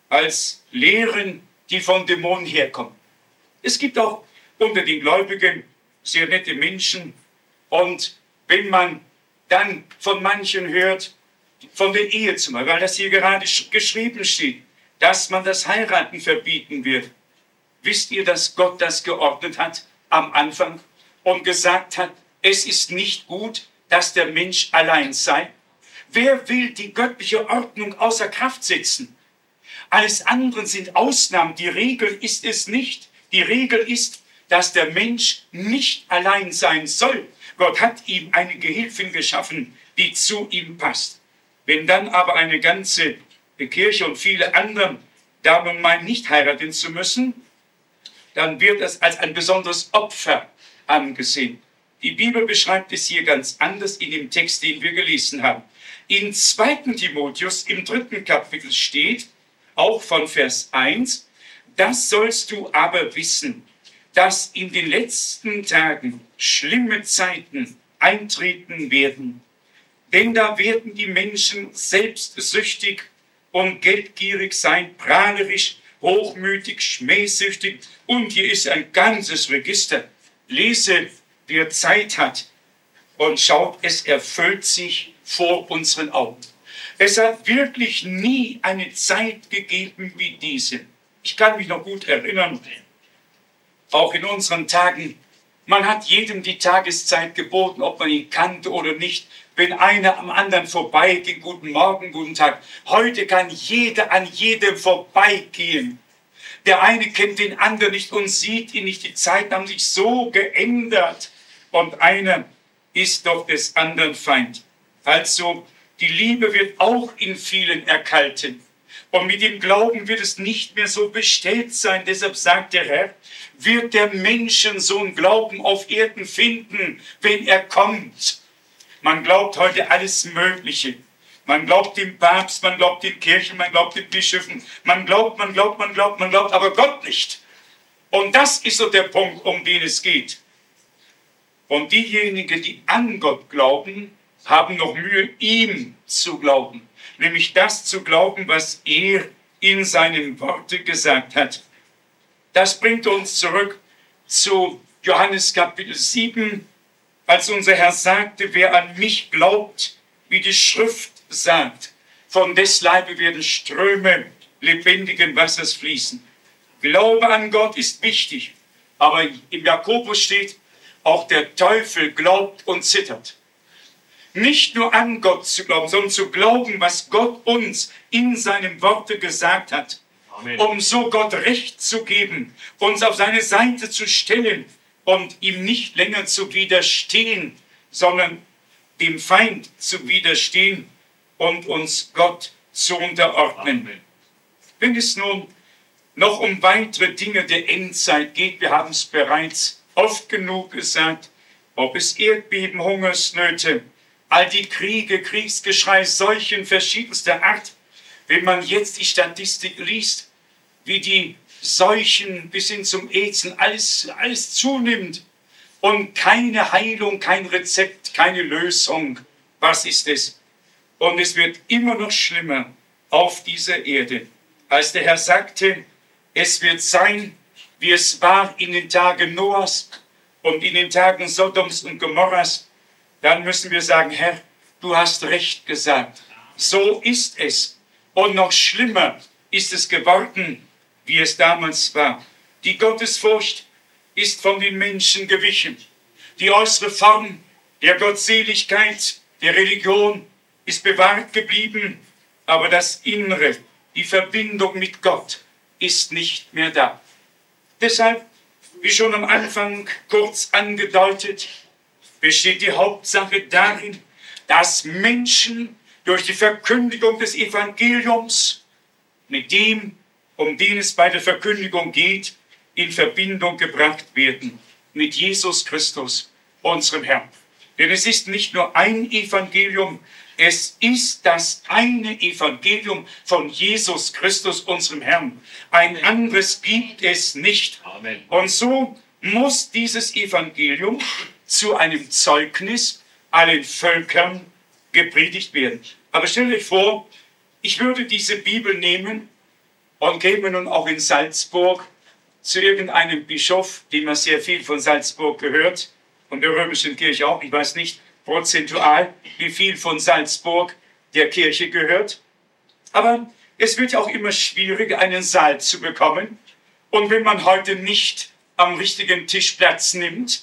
als Lehren, die von Dämonen herkommen. Es gibt auch unter den Gläubigen sehr nette Menschen. Und wenn man dann von manchen hört, von der Ehe zum Beispiel, weil das hier gerade geschrieben steht, dass man das Heiraten verbieten wird. Wisst ihr, dass Gott das geordnet hat am Anfang und gesagt hat, es ist nicht gut, dass der Mensch allein sei. Wer will die göttliche Ordnung außer Kraft setzen? Alles andere sind Ausnahmen. Die Regel ist es nicht. Die Regel ist, dass der Mensch nicht allein sein soll. Gott hat ihm eine Gehilfin geschaffen, die zu ihm passt. Wenn dann aber eine ganze Kirche und viele andere Damen meinen, nicht heiraten zu müssen, dann wird es als ein besonderes Opfer angesehen. Die Bibel beschreibt es hier ganz anders in dem Text, den wir gelesen haben. In zweiten Timotheus im dritten Kapitel steht, auch von Vers eins, das sollst du aber wissen, dass in den letzten Tagen schlimme Zeiten eintreten werden. Denn da werden die Menschen selbstsüchtig und geldgierig sein, prahlerisch, hochmütig, schmähsüchtig. Und hier ist ein ganzes Register. Lese, wer Zeit hat und schaut, es erfüllt sich vor unseren Augen. Es hat wirklich nie eine Zeit gegeben wie diese. Ich kann mich noch gut erinnern, auch in unseren Tagen, man hat jedem die Tageszeit geboten, ob man ihn kannte oder nicht. Wenn einer am anderen vorbeiging, guten Morgen, guten Tag. Heute kann jeder an jedem vorbeigehen. Der eine kennt den anderen nicht und sieht ihn nicht. Die Zeiten haben sich so geändert. Und einer ist doch des anderen Feind. Also, die Liebe wird auch in vielen erkalten. Und mit dem Glauben wird es nicht mehr so bestellt sein. Deshalb sagt der Herr, wird der Menschensohn Glauben auf Erden finden, wenn er kommt. Man glaubt heute alles Mögliche. Man glaubt dem Papst, man glaubt den Kirchen, man glaubt den Bischöfen. Man glaubt, man glaubt, man glaubt, man glaubt, aber Gott nicht. Und das ist so der Punkt, um den es geht. Und diejenigen, die an Gott glauben, haben noch Mühe, ihm zu glauben. Nämlich das zu glauben, was er in seinen Worten gesagt hat. Das bringt uns zurück zu Johannes Kapitel sieben, als unser Herr sagte, wer an mich glaubt, wie die Schrift sagt, von des Leibe werden Ströme lebendigen Wassers fließen. Glaube an Gott ist wichtig, aber im Jakobus steht, auch der Teufel glaubt und zittert. Nicht nur an Gott zu glauben, sondern zu glauben, was Gott uns in seinem Worte gesagt hat. Amen. Um so Gott Recht zu geben, uns auf seine Seite zu stellen und ihm nicht länger zu widerstehen, sondern dem Feind zu widerstehen und uns Gott zu unterordnen. Amen. Wenn es nun noch um weitere Dinge der Endzeit geht, wir haben es bereits oft genug gesagt, ob es Erdbeben, Hungersnöte, all die Kriege, Kriegsgeschrei, Seuchen verschiedenster Art. Wenn man jetzt die Statistik liest, wie die Seuchen bis hin zum AIDS alles, alles zunimmt und keine Heilung, kein Rezept, keine Lösung. Was ist es? Und es wird immer noch schlimmer auf dieser Erde. Als der Herr sagte, es wird sein, wie es war in den Tagen Noahs und in den Tagen Sodoms und Gomorras, dann müssen wir sagen, Herr, du hast recht gesagt. So ist es. Und noch schlimmer ist es geworden, wie es damals war. Die Gottesfurcht ist von den Menschen gewichen. Die äußere Form der Gottseligkeit, der Religion ist bewahrt geblieben, aber das Innere, die Verbindung mit Gott ist nicht mehr da. Deshalb, wie schon am Anfang kurz angedeutet, besteht die Hauptsache darin, dass Menschen durch die Verkündigung des Evangeliums mit dem, um den es bei der Verkündigung geht, in Verbindung gebracht werden. Mit Jesus Christus, unserem Herrn. Denn es ist nicht nur ein Evangelium, es ist das eine Evangelium von Jesus Christus, unserem Herrn. Ein anderes gibt es nicht. Amen. Und so muss dieses Evangelium zu einem Zeugnis allen Völkern gepredigt werden. Aber stellt euch vor, ich würde diese Bibel nehmen und käme nun auch in Salzburg zu irgendeinem Bischof, dem man sehr viel von Salzburg gehört, und der römischen Kirche auch, ich weiß nicht prozentual, wie viel von Salzburg der Kirche gehört. Aber es wird ja auch immer schwieriger, einen Saal zu bekommen. Und wenn man heute nicht am richtigen Tisch Platz nimmt,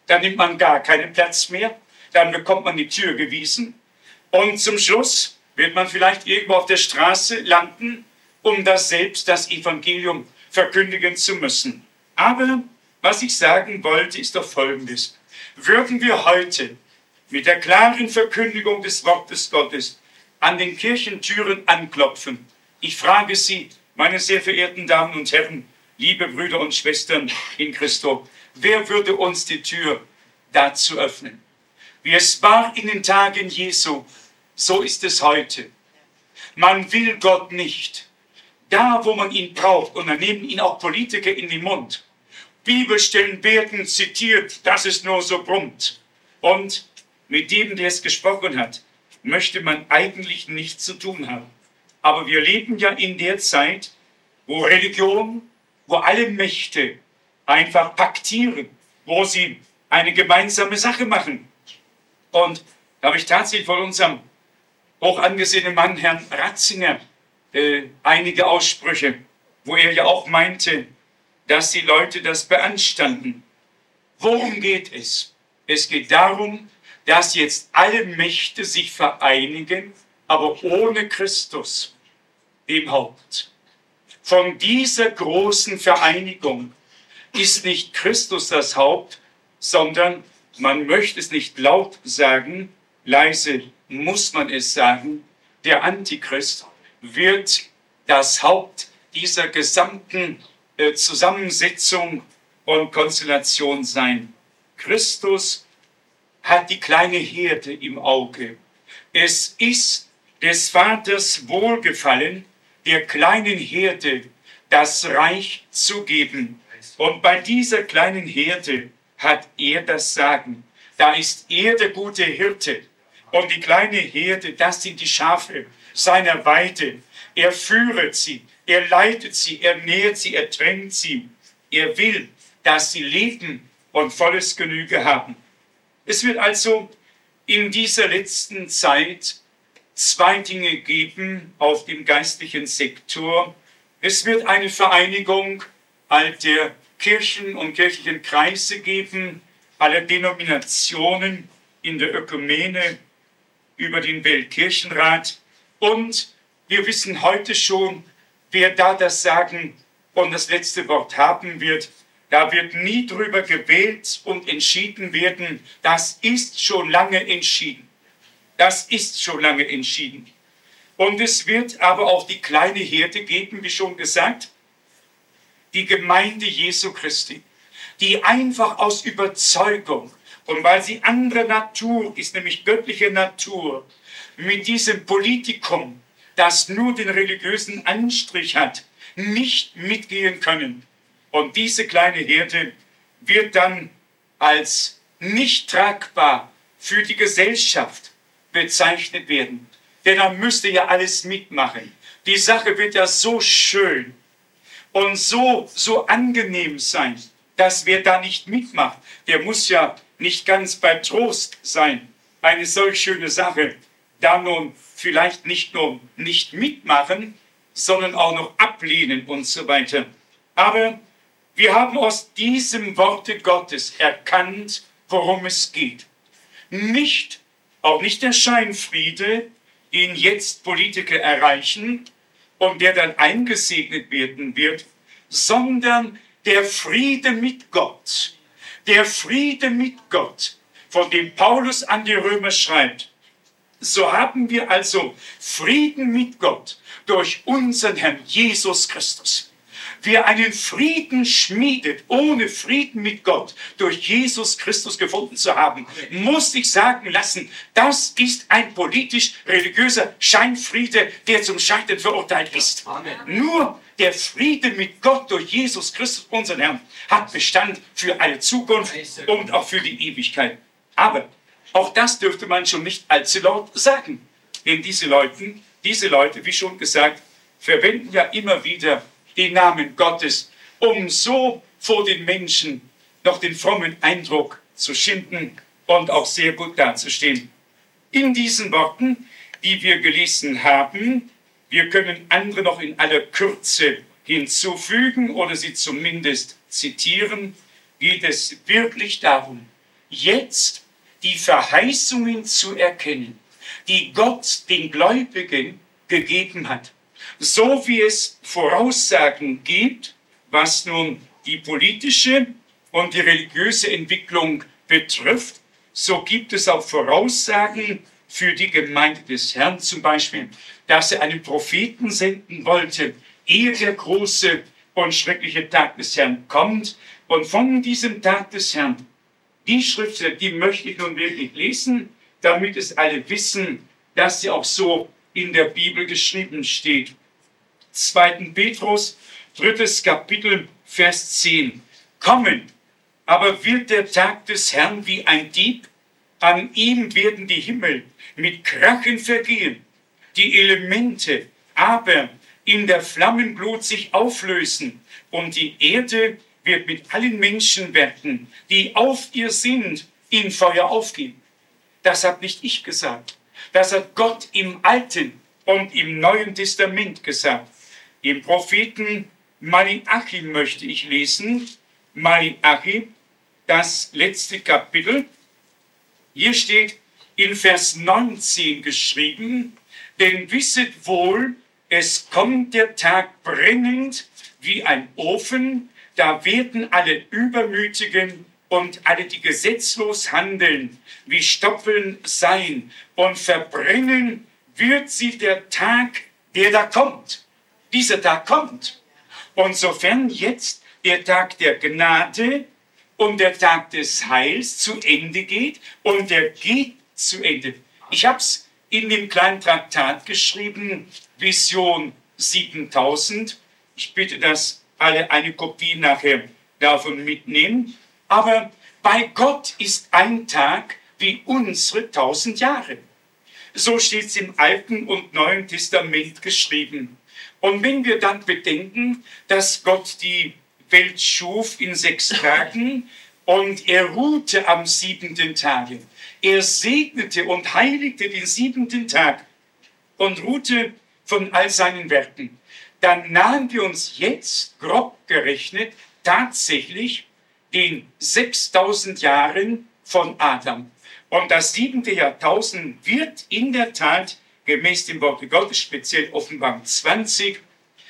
dann nimmt man gar keinen Platz mehr, dann bekommt man die Tür gewiesen und zum Schluss wird man vielleicht irgendwo auf der Straße landen, um das selbst, das Evangelium verkündigen zu müssen. Aber was ich sagen wollte, ist doch Folgendes. Würden wir heute mit der klaren Verkündigung des Wortes Gottes an den Kirchentüren anklopfen, ich frage Sie, meine sehr verehrten Damen und Herren, liebe Brüder und Schwestern in Christo, wer würde uns die Tür dazu öffnen? Wie es war in den Tagen Jesu, so ist es heute. Man will Gott nicht. Da, wo man ihn braucht, und dann nehmen ihn auch Politiker in den Mund. Bibelstellen werden zitiert, dass es nur so brummt. Und mit dem, der es gesprochen hat, möchte man eigentlich nichts zu tun haben. Aber wir leben ja in der Zeit, wo Religion, wo alle Mächte einfach paktieren, wo sie eine gemeinsame Sache machen. Und da habe ich tatsächlich von unserem hoch angesehenen Mann, Herrn Ratzinger, äh, einige Aussprüche, wo er ja auch meinte, dass die Leute das beanstanden. Worum geht es? Es geht darum, dass jetzt alle Mächte sich vereinigen, aber ohne Christus, dem Haupt. Von dieser großen Vereinigung ist nicht Christus das Haupt, sondern man möchte es nicht laut sagen, leise muss man es sagen, der Antichrist wird das Haupt dieser gesamten äh, Zusammensetzung und Konstellation sein. Christus hat die kleine Herde im Auge. Es ist des Vaters Wohlgefallen, der kleinen Herde das Reich zu geben. Und bei dieser kleinen Herde hat er das Sagen. Da ist er der gute Hirte. Und die kleine Herde, das sind die Schafe seiner Weide. Er führet sie, er leitet sie, er nährt sie, er drängt sie. Er will, dass sie leben und volles Genüge haben. Es wird also in dieser letzten Zeit zwei Dinge geben auf dem geistlichen Sektor. Es wird eine Vereinigung all der Kirchen und kirchlichen Kreise geben, aller Denominationen in der Ökumene über den Weltkirchenrat. Und wir wissen heute schon, wer da das Sagen und das letzte Wort haben wird. Da wird nie drüber gewählt und entschieden werden. Das ist schon lange entschieden. Das ist schon lange entschieden. Und es wird aber auch die kleine Herde geben, wie schon gesagt, die Gemeinde Jesu Christi, die einfach aus Überzeugung und weil sie andere Natur ist, nämlich göttliche Natur, mit diesem Politikum, das nur den religiösen Anstrich hat, nicht mitgehen können. Und diese kleine Herde wird dann als nicht tragbar für die Gesellschaft bezeichnet werden. Denn er müsste ja alles mitmachen. Die Sache wird ja so schön und so, so angenehm sein, dass wer da nicht mitmacht, der muss ja nicht ganz bei Trost sein. Eine solch schöne Sache, da nun vielleicht nicht nur nicht mitmachen, sondern auch noch ablehnen und so weiter. Aber wir haben aus diesem Worte Gottes erkannt, worum es geht. Nicht, auch nicht der Scheinfriede, den jetzt Politiker erreichen und der dann eingesegnet werden wird, sondern der Friede mit Gott. Der Friede mit Gott, von dem Paulus an die Römer schreibt. So haben wir also Frieden mit Gott durch unseren Herrn Jesus Christus. Wer einen Frieden schmiedet, ohne Frieden mit Gott durch Jesus Christus gefunden zu haben, muss sich sagen lassen, das ist ein politisch-religiöser Scheinfriede, der zum Scheitern verurteilt ist. Amen. Nur der Friede mit Gott durch Jesus Christus, unseren Herrn, hat Bestand für alle Zukunft und auch für die Ewigkeit. Aber auch das dürfte man schon nicht allzu laut sagen. Denn diese Leute, diese Leute, wie schon gesagt, verwenden ja immer wieder den Namen Gottes, um so vor den Menschen noch den frommen Eindruck zu schinden und auch sehr gut dazustehen. In diesen Worten, die wir gelesen haben, wir können andere noch in aller Kürze hinzufügen oder sie zumindest zitieren, geht es wirklich darum, jetzt die Verheißungen zu erkennen, die Gott den Gläubigen gegeben hat. So wie es Voraussagen gibt, was nun die politische und die religiöse Entwicklung betrifft, so gibt es auch Voraussagen für die Gemeinde des Herrn, zum Beispiel, dass er einen Propheten senden wollte, ehe der große und schreckliche Tag des Herrn kommt. Und von diesem Tag des Herrn, die Schriften, die möchte ich nun wirklich lesen, damit es alle wissen, dass sie auch so in der Bibel geschrieben steht. zweiten Petrus, drittes Kapitel, Vers zehn. Kommen, aber wird der Tag des Herrn wie ein Dieb, an ihm werden die Himmel mit Krachen vergehen, die Elemente aber in der Flammenglut sich auflösen und die Erde wird mit allen Menschenwerken, die auf ihr sind, in Feuer aufgehen. Das habe nicht ich gesagt. Das hat Gott im Alten und im Neuen Testament gesagt. Im Propheten Malachi möchte ich lesen. Malachi, das letzte Kapitel. Hier steht in Vers neunzehn geschrieben, denn wisset wohl, es kommt der Tag brennend wie ein Ofen, da werden alle Übermütigen und alle, die gesetzlos handeln, wie Stoppeln sein, und verbrennen wird sie der Tag, der da kommt. Dieser Tag kommt. Und sofern jetzt der Tag der Gnade und der Tag des Heils zu Ende geht, und der geht zu Ende. Ich habe es in dem kleinen Traktat geschrieben, Vision siebentausend. Ich bitte, dass alle eine Kopie nachher davon mitnehmen. Aber bei Gott ist ein Tag wie unsere tausend Jahre. So steht es im Alten und Neuen Testament geschrieben. Und wenn wir dann bedenken, dass Gott die Welt schuf in sechs Tagen und er ruhte am siebenten Tage. Er segnete und heiligte den siebenten Tag und ruhte von all seinen Werken. Dann nahmen wir uns jetzt, grob gerechnet, tatsächlich den sechstausend Jahren von Adam. Und das siebente Jahrtausend wird in der Tat, gemäß dem Wort Gottes, speziell Offenbarung zwanzig,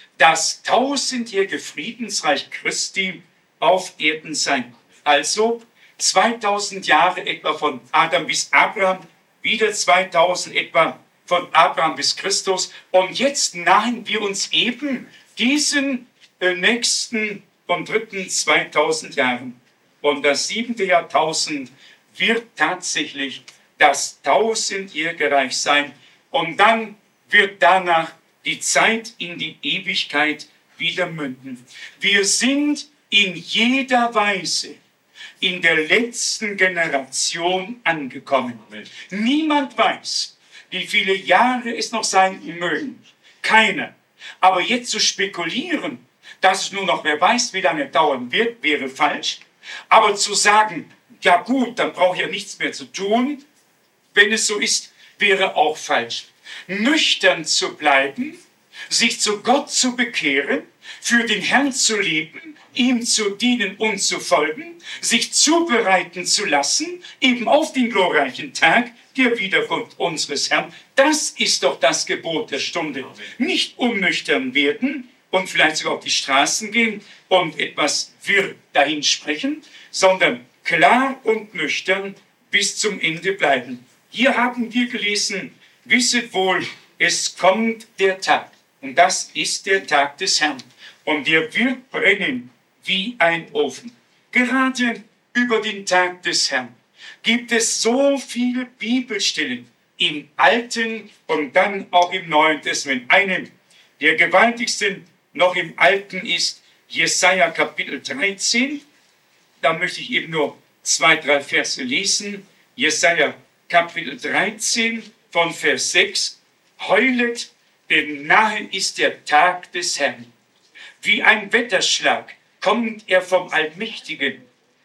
das tausendjährige Friedensreich Christi auf Erden sein. Also zweitausend Jahre etwa von Adam bis Abraham, wieder zweitausend etwa von Abraham bis Christus. Und jetzt nahen wir uns eben diesen äh, nächsten und dritten zweitausend Jahren. Und das siebente Jahrtausend wird tatsächlich das tausendjährige Reich sein. Und dann wird danach die Zeit in die Ewigkeit wieder münden. Wir sind in jeder Weise in der letzten Generation angekommen. Niemand weiß, wie viele Jahre es noch sein mögen. Keiner. Aber jetzt zu spekulieren, dass es nur noch wer weiß, wie lange dauern wird, wäre falsch. Aber zu sagen, ja gut, dann brauche ich ja nichts mehr zu tun, wenn es so ist, wäre auch falsch. Nüchtern zu bleiben, sich zu Gott zu bekehren, für den Herrn zu leben, ihm zu dienen und zu folgen, sich zubereiten zu lassen, eben auf den glorreichen Tag der Wiederkunft unseres Herrn. Das ist doch das Gebot der Stunde. Nicht unnüchtern werden und vielleicht sogar auf die Straßen gehen und etwas wirr dahin sprechen, sondern klar und nüchtern bis zum Ende bleiben. Hier haben wir gelesen, wisset wohl, es kommt der Tag. Und das ist der Tag des Herrn. Und der wird brennen wie ein Ofen. Gerade über den Tag des Herrn gibt es so viele Bibelstellen im Alten und dann auch im Neuen Testament. Eine der gewaltigsten noch im Alten ist Jesaja Kapitel dreizehn. Da möchte ich eben nur zwei, drei Verse lesen. Jesaja Kapitel dreizehn von Vers sechs. Heulet, denn nahe ist der Tag des Herrn. Wie ein Wetterschlag kommt er vom Allmächtigen.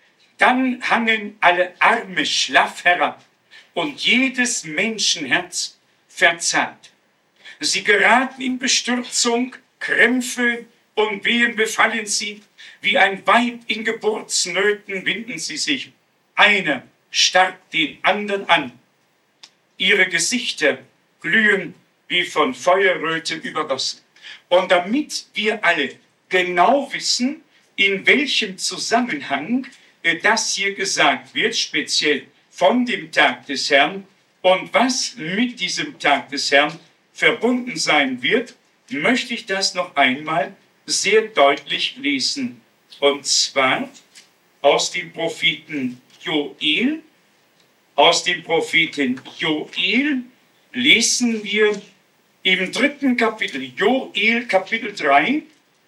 Dann hangen alle Arme schlaff herab und jedes Menschenherz verzagt. Sie geraten in Bestürzung, Krämpfe und Wehen befallen sie. Wie ein Weib in Geburtsnöten winden sie sich. Einer starrt den anderen an. Ihre Gesichter glühen wie von Feuerröte übergossen. Und damit wir alle genau wissen, in welchem Zusammenhang das hier gesagt wird, speziell von dem Tag des Herrn und was mit diesem Tag des Herrn verbunden sein wird, möchte ich das noch einmal sehr deutlich lesen. Und zwar aus dem Propheten Joel. Aus dem Propheten Joel lesen wir im dritten Kapitel, Joel Kapitel drei,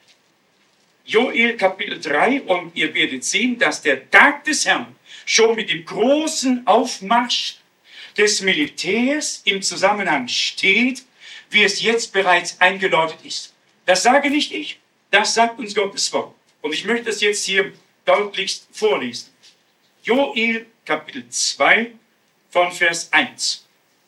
Joel Kapitel drei, und ihr werdet sehen, dass der Tag des Herrn schon mit dem großen Aufmarsch des Militärs im Zusammenhang steht, wie es jetzt bereits eingeläutet ist. Das sage nicht ich, das sagt uns Gottes Wort. Und ich möchte das jetzt hier deutlichst vorlesen. Joel Kapitel zwei von Vers eins.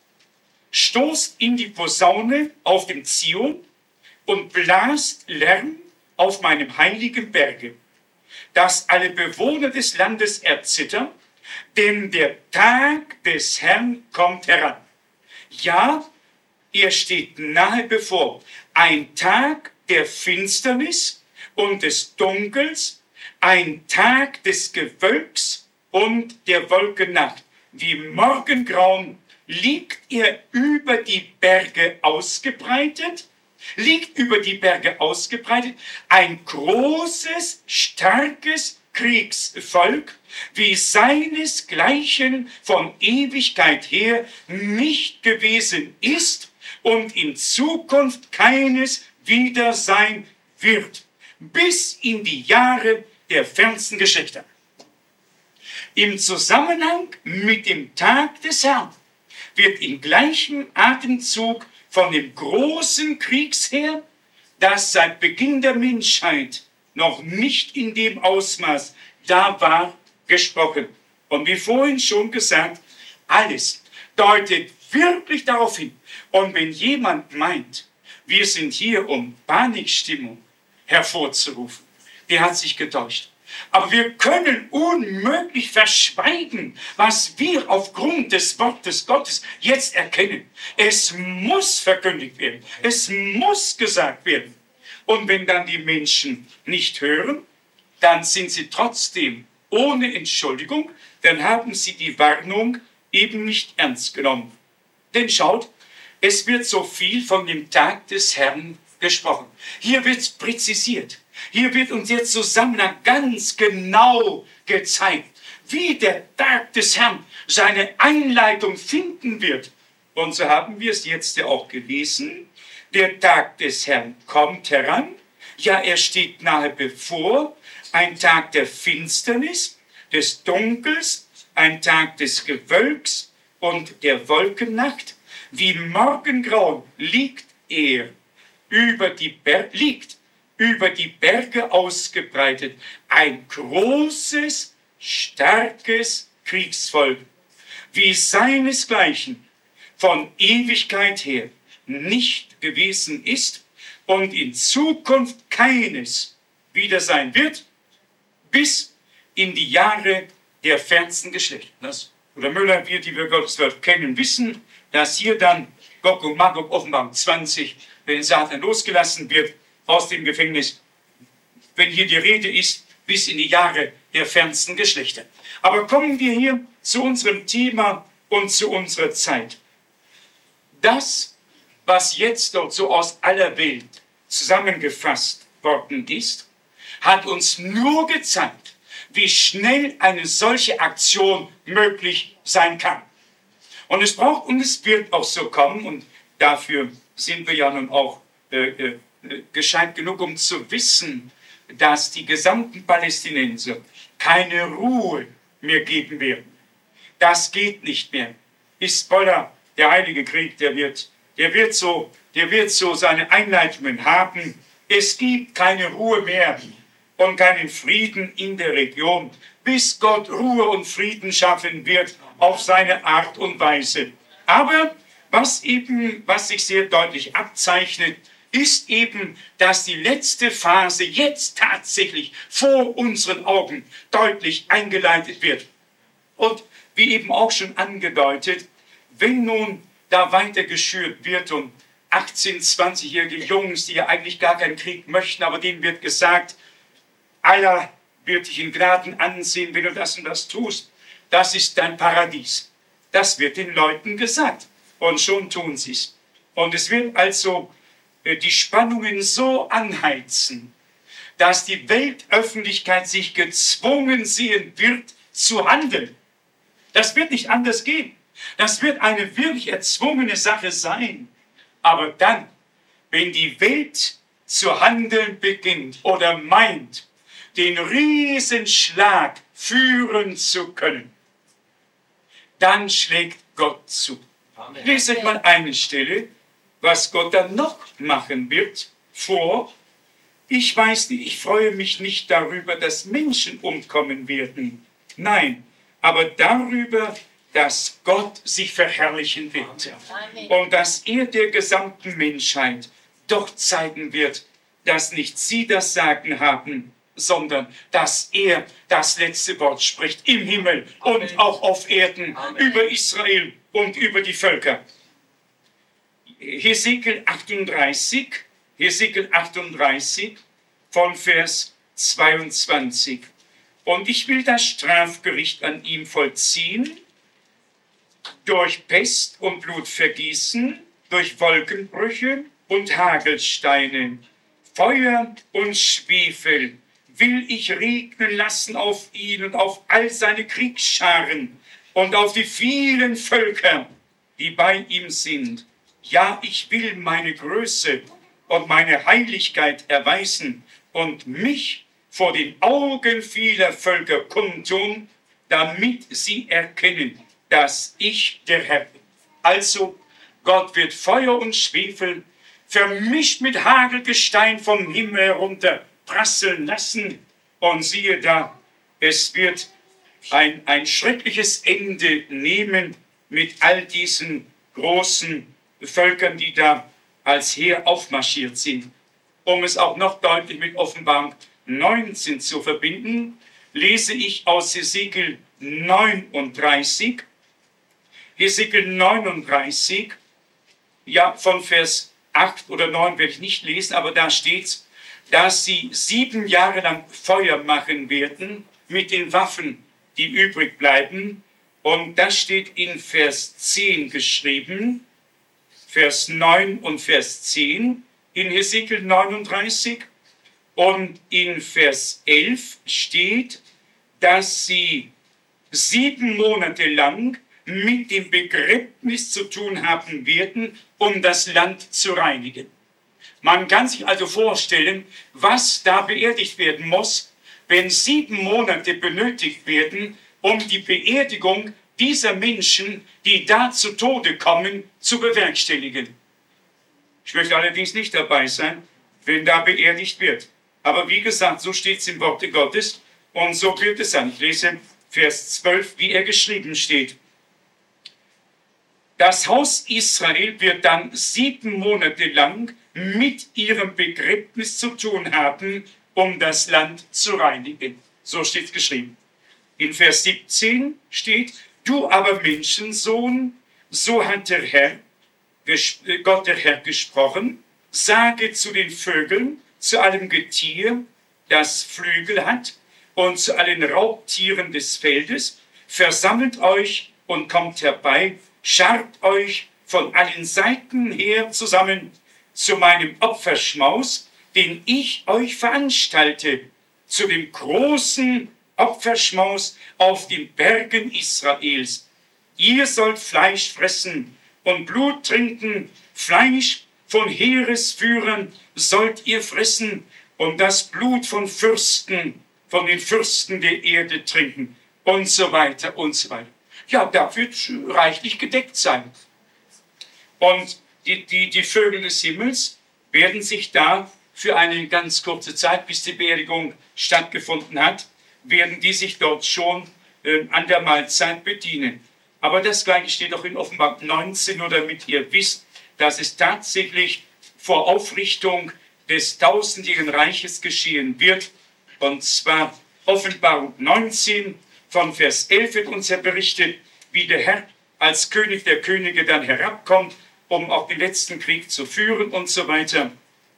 Stoßt in die Posaune auf dem Zion und blast Lärm auf meinem heiligen Berge, dass alle Bewohner des Landes erzittern, denn der Tag des Herrn kommt heran. Ja, er steht nahe bevor, ein Tag der Finsternis und des Dunkels, ein Tag des Gewölks und der Wolkennacht. Wie Morgengrauen liegt er über die Berge ausgebreitet, liegt über die Berge ausgebreitet, ein großes, starkes Kriegsvolk, wie seinesgleichen von Ewigkeit her nicht gewesen ist und in Zukunft keines wieder sein wird, bis in die Jahre der fernsten Geschlechter. Im Zusammenhang mit dem Tag des Herrn wird in gleichem Atemzug von dem großen Kriegsheer, das seit Beginn der Menschheit noch nicht in dem Ausmaß da war, gesprochen. Und wie vorhin schon gesagt, alles deutet wirklich darauf hin. Und wenn jemand meint, wir sind hier, um Panikstimmung hervorzurufen, der hat sich getäuscht. Aber wir können unmöglich verschweigen, was wir aufgrund des Wortes Gottes jetzt erkennen. Es muss verkündigt werden. Es muss gesagt werden. Und wenn dann die Menschen nicht hören, dann sind sie trotzdem ohne Entschuldigung, dann haben sie die Warnung eben nicht ernst genommen. Denn schaut, es wird so viel von dem Tag des Herrn gesprochen. Hier wird es präzisiert. Hier wird uns jetzt Zusammenhang ganz genau gezeigt, wie der Tag des Herrn seine Einleitung finden wird. Und so haben wir es jetzt ja auch gelesen. Der Tag des Herrn kommt heran. Ja, er steht nahe bevor. Ein Tag der Finsternis, des Dunkels, ein Tag des Gewölks und der Wolkennacht. Wie Morgengrauen liegt er über die Berge, liegt über die Berge ausgebreitet, ein großes, starkes Kriegsvolk, wie seinesgleichen von Ewigkeit her nicht gewesen ist und in Zukunft keines wieder sein wird, bis in die Jahre der fernsten Geschlechter. Das, oder Müller, wir, die wir Gottes Wort kennen, wissen, dass hier dann Gog und Magog, Offenbarung zwanzig, wenn Satan losgelassen wird aus dem Gefängnis, wenn hier die Rede ist, bis in die Jahre der fernsten Geschlechter. Aber kommen wir hier zu unserem Thema und zu unserer Zeit. Das, was jetzt dort so aus aller Welt zusammengefasst worden ist, hat uns nur gezeigt, wie schnell eine solche Aktion möglich sein kann. Und es braucht und es wird auch so kommen, und dafür sind wir ja nun auch äh, äh, gescheit genug, um zu wissen, dass die gesamten Palästinenser keine Ruhe mehr geben werden. Das geht nicht mehr. Hisbollah, der Heilige Krieg, der wird, der wird so, der wird so seine Einleitungen haben. Es gibt keine Ruhe mehr und keinen Frieden in der Region, bis Gott Ruhe und Frieden schaffen wird auf seine Art und Weise. Aber was eben, was sich sehr deutlich abzeichnet, ist eben, dass die letzte Phase jetzt tatsächlich vor unseren Augen deutlich eingeleitet wird. Und wie eben auch schon angedeutet, wenn nun da weiter geschürt wird und achtzehn-, zwanzigjährige Jungs, die ja eigentlich gar keinen Krieg möchten, aber denen wird gesagt, Allah wird dich in Gnaden ansehen, wenn du das und das tust. Das ist dein Paradies. Das wird den Leuten gesagt. Und schon tun sie es. Und es wird also äh, die Spannungen so anheizen, dass die Weltöffentlichkeit sich gezwungen sehen wird, zu handeln. Das wird nicht anders gehen. Das wird eine wirklich erzwungene Sache sein. Aber dann, wenn die Welt zu handeln beginnt oder meint, den Riesenschlag führen zu können, dann schlägt Gott zu. Amen. Lese ich mal eine Stelle, was Gott dann noch machen wird, vor. Ich weiß nicht, ich freue mich nicht darüber, dass Menschen umkommen werden. Nein, aber darüber, dass Gott sich verherrlichen wird. Amen. Und dass er der gesamten Menschheit doch zeigen wird, dass nicht sie das Sagen haben, sondern dass er das letzte Wort spricht im Himmel Amen. Und auch auf Erden, Amen. Über Israel und über die Völker. Hesekiel achtunddreißig, Hesekiel achtunddreißig von Vers zweiundzwanzig. Und ich will das Strafgericht an ihm vollziehen, durch Pest und Blutvergießen, durch Wolkenbrüche und Hagelsteine, Feuer und Schwefel will ich regnen lassen auf ihn und auf all seine Kriegsscharen und auf die vielen Völker, die bei ihm sind. Ja, ich will meine Größe und meine Heiligkeit erweisen und mich vor den Augen vieler Völker kundtun, damit sie erkennen, dass ich der Herr bin. Also, Gott wird Feuer und Schwefel vermischt mit Hagelgestein vom Himmel herunter prasseln lassen. Und siehe da, es wird ein, ein schreckliches Ende nehmen mit all diesen großen Völkern, die da als Heer aufmarschiert sind. Um es auch noch deutlich mit Offenbarung neunzehn zu verbinden, lese ich aus Hesekiel neununddreißig, Hesekiel neununddreißig, ja, von Vers acht oder neun werde ich nicht lesen, aber da steht, dass sie sieben Jahre lang Feuer machen werden mit den Waffen, die übrig bleiben. Und das steht in Vers zehn geschrieben, Vers neun und Vers zehn in Hesekiel neununddreißig. Und in Vers elf steht, dass sie sieben Monate lang mit dem Begräbnis zu tun haben werden, um das Land zu reinigen. Man kann sich also vorstellen, was da beerdigt werden muss, wenn sieben Monate benötigt werden, um die Beerdigung dieser Menschen, die da zu Tode kommen, zu bewerkstelligen. Ich möchte allerdings nicht dabei sein, wenn da beerdigt wird. Aber wie gesagt, so steht es im Worte Gottes und so wird es sein. Ich lese Vers zwölf, wie er geschrieben steht. Das Haus Israel wird dann sieben Monate lang mit ihrem Begräbnis zu tun haben, um das Land zu reinigen. So steht es geschrieben. In Vers siebzehn steht, du aber Menschensohn, so hat der Herr, Gott der Herr gesprochen, sage zu den Vögeln, zu allem Getier, das Flügel hat, und zu allen Raubtieren des Feldes, versammelt euch und kommt herbei, scharrt euch von allen Seiten her zusammen zu meinem Opferschmaus, den ich euch veranstalte, zu dem großen Opferschmaus auf den Bergen Israels. Ihr sollt Fleisch fressen und Blut trinken, Fleisch von Heeresführern sollt ihr fressen und das Blut von Fürsten, von den Fürsten der Erde trinken und so weiter und so weiter. Ja, da wird reichlich gedeckt sein. Und die, die, die Vögel des Himmels werden sich da für eine ganz kurze Zeit, bis die Beerdigung stattgefunden hat, werden die sich dort schon äh, an der Mahlzeit bedienen. Aber das Gleiche steht auch in Offenbarung neunzehn, nur damit ihr wisst, dass es tatsächlich vor Aufrichtung des tausendjährigen Reiches geschehen wird. Und zwar Offenbarung neunzehn von Vers elf wird uns ja berichtet, wie der Herr als König der Könige dann herabkommt, um auch den letzten Krieg zu führen und so weiter.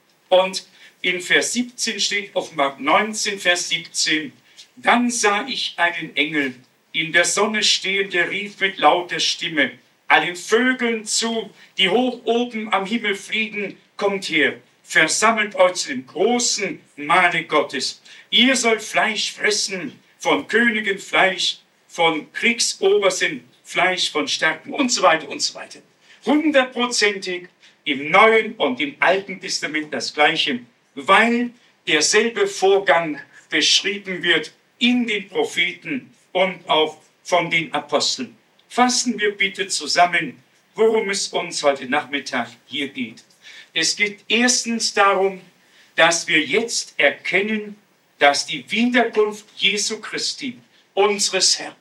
Und in Vers siebzehn steht, Offenbarung neunzehn, Vers siebzehn, dann sah ich einen Engel in der Sonne stehen, der rief mit lauter Stimme allen Vögeln zu, die hoch oben am Himmel fliegen, kommt her, versammelt euch zu dem großen Mahle Gottes. Ihr sollt Fleisch fressen, von Königen Fleisch, von Kriegsobersten Fleisch, von Starken und so weiter und so weiter. Hundertprozentig im Neuen und im Alten Testament das Gleiche, weil derselbe Vorgang beschrieben wird in den Propheten und auch von den Aposteln. Fassen wir bitte zusammen, worum es uns heute Nachmittag hier geht. Es geht erstens darum, dass wir jetzt erkennen, dass die Wiederkunft Jesu Christi, unseres Herrn,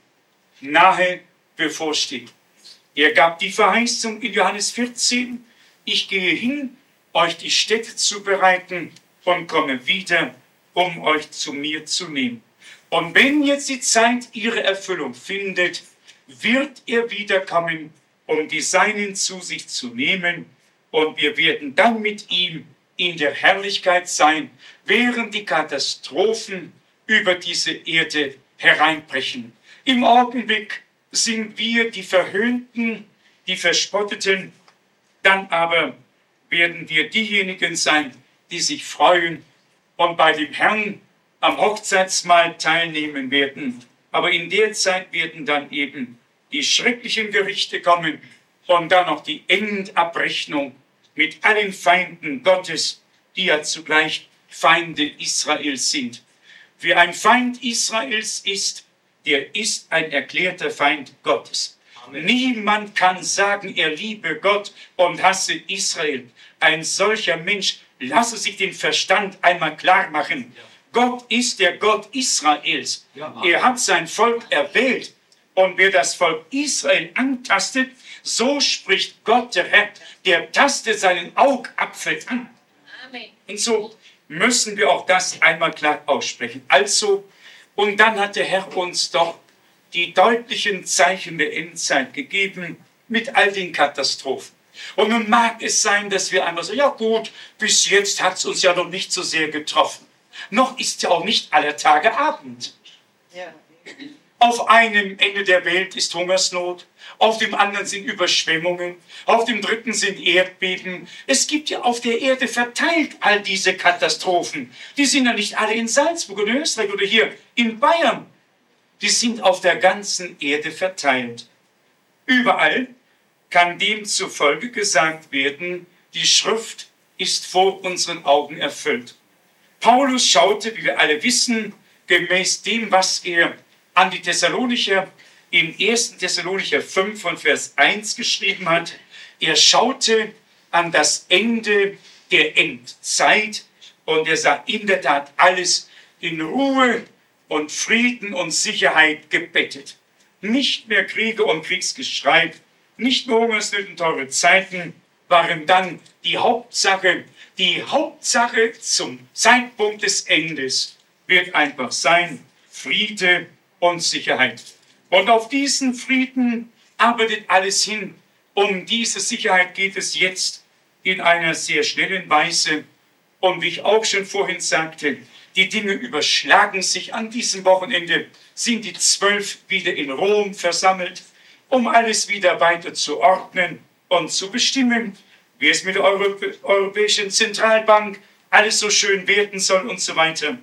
nahe bevorsteht. Er gab die Verheißung in Johannes vierzehn, ich gehe hin, euch die Stätte zu bereiten und komme wieder, um euch zu mir zu nehmen. Und wenn jetzt die Zeit ihre Erfüllung findet, wird er wiederkommen, um die Seinen zu sich zu nehmen. Und wir werden dann mit ihm in der Herrlichkeit sein, während die Katastrophen über diese Erde hereinbrechen. Im Augenblick sind wir die Verhöhnten, die Verspotteten, dann aber werden wir diejenigen sein, die sich freuen und bei dem Herrn am Hochzeitsmahl teilnehmen werden. Aber in der Zeit werden dann eben die schrecklichen Gerichte kommen und dann noch die Endabrechnung mit allen Feinden Gottes, die ja zugleich Feinde Israels sind. Wer ein Feind Israels ist, der ist ein erklärter Feind Gottes. Amen. Niemand kann sagen, er liebe Gott und hasse Israel. Ein solcher Mensch lasse sich den Verstand einmal klar machen. Ja. Gott ist der Gott Israels. Ja. Er hat sein Volk erwählt. Und wer das Volk Israel antastet, so spricht Gott, der Herr, der tastet seinen Augapfel an. Amen. Und so müssen wir auch das einmal klar aussprechen. Also, und dann hat der Herr uns doch die deutlichen Zeichen der Endzeit gegeben mit all den Katastrophen. Und nun mag es sein, dass wir einmal so, ja gut, bis jetzt hat es uns ja noch nicht so sehr getroffen. Noch ist ja auch nicht aller Tage Abend. Ja. Auf einem Ende der Welt ist Hungersnot, auf dem anderen sind Überschwemmungen, auf dem dritten sind Erdbeben. Es gibt ja auf der Erde verteilt all diese Katastrophen. Die sind ja nicht alle in Salzburg oder Österreich oder hier in Bayern. Die sind auf der ganzen Erde verteilt. Überall kann demzufolge gesagt werden, die Schrift ist vor unseren Augen erfüllt. Paulus schaute, wie wir alle wissen, gemäß dem, was er an die Thessalonicher in ersten Thessalonicher fünf von Vers eins geschrieben hat. Er schaute an das Ende der Endzeit und er sah in der Tat alles in Ruhe und Frieden und Sicherheit gebettet. Nicht mehr Kriege und Kriegsgeschrei, nicht mehr Hungersnöte und teure Zeiten waren dann die Hauptsache. Die Hauptsache zum Zeitpunkt des Endes wird einfach sein Friede und Sicherheit. Und auf diesen Frieden arbeitet alles hin. Um diese Sicherheit geht es jetzt in einer sehr schnellen Weise. Und wie ich auch schon vorhin sagte, die Dinge überschlagen sich. An diesem Wochenende sind die Zwölf wieder in Rom versammelt, um alles wieder weiter zu ordnen und zu bestimmen, wie es mit der Europä- Europäischen Zentralbank alles so schön werden soll und so weiter.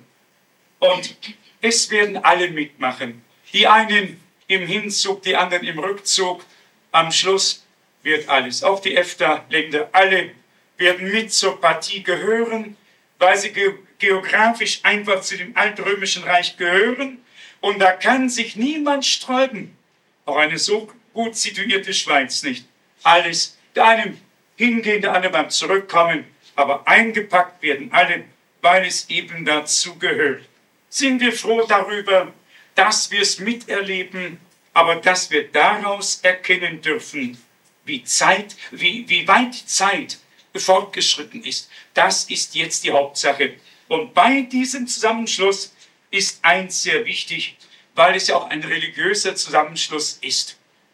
Und es werden alle mitmachen. Die einen im Hinzug, die anderen im Rückzug. Am Schluss wird alles, auch die EFTA-Länder, alle werden mit zur Partie gehören, weil sie ge- geografisch einfach zu dem altrömischen Reich gehören. Und da kann sich niemand sträuben. Auch eine so gut situierte Schweiz nicht. Alles, der eine hingehen, der andere beim Zurückkommen, aber eingepackt werden alle, weil es eben dazu gehört. Sind wir froh darüber, dass wir es miterleben, aber dass wir daraus erkennen dürfen, wie Zeit, wie, wie weit die Zeit fortgeschritten ist. Das ist jetzt die Hauptsache. Und bei diesem Zusammenschluss ist eins sehr wichtig, weil es ja auch ein religiöser Zusammenschluss ist,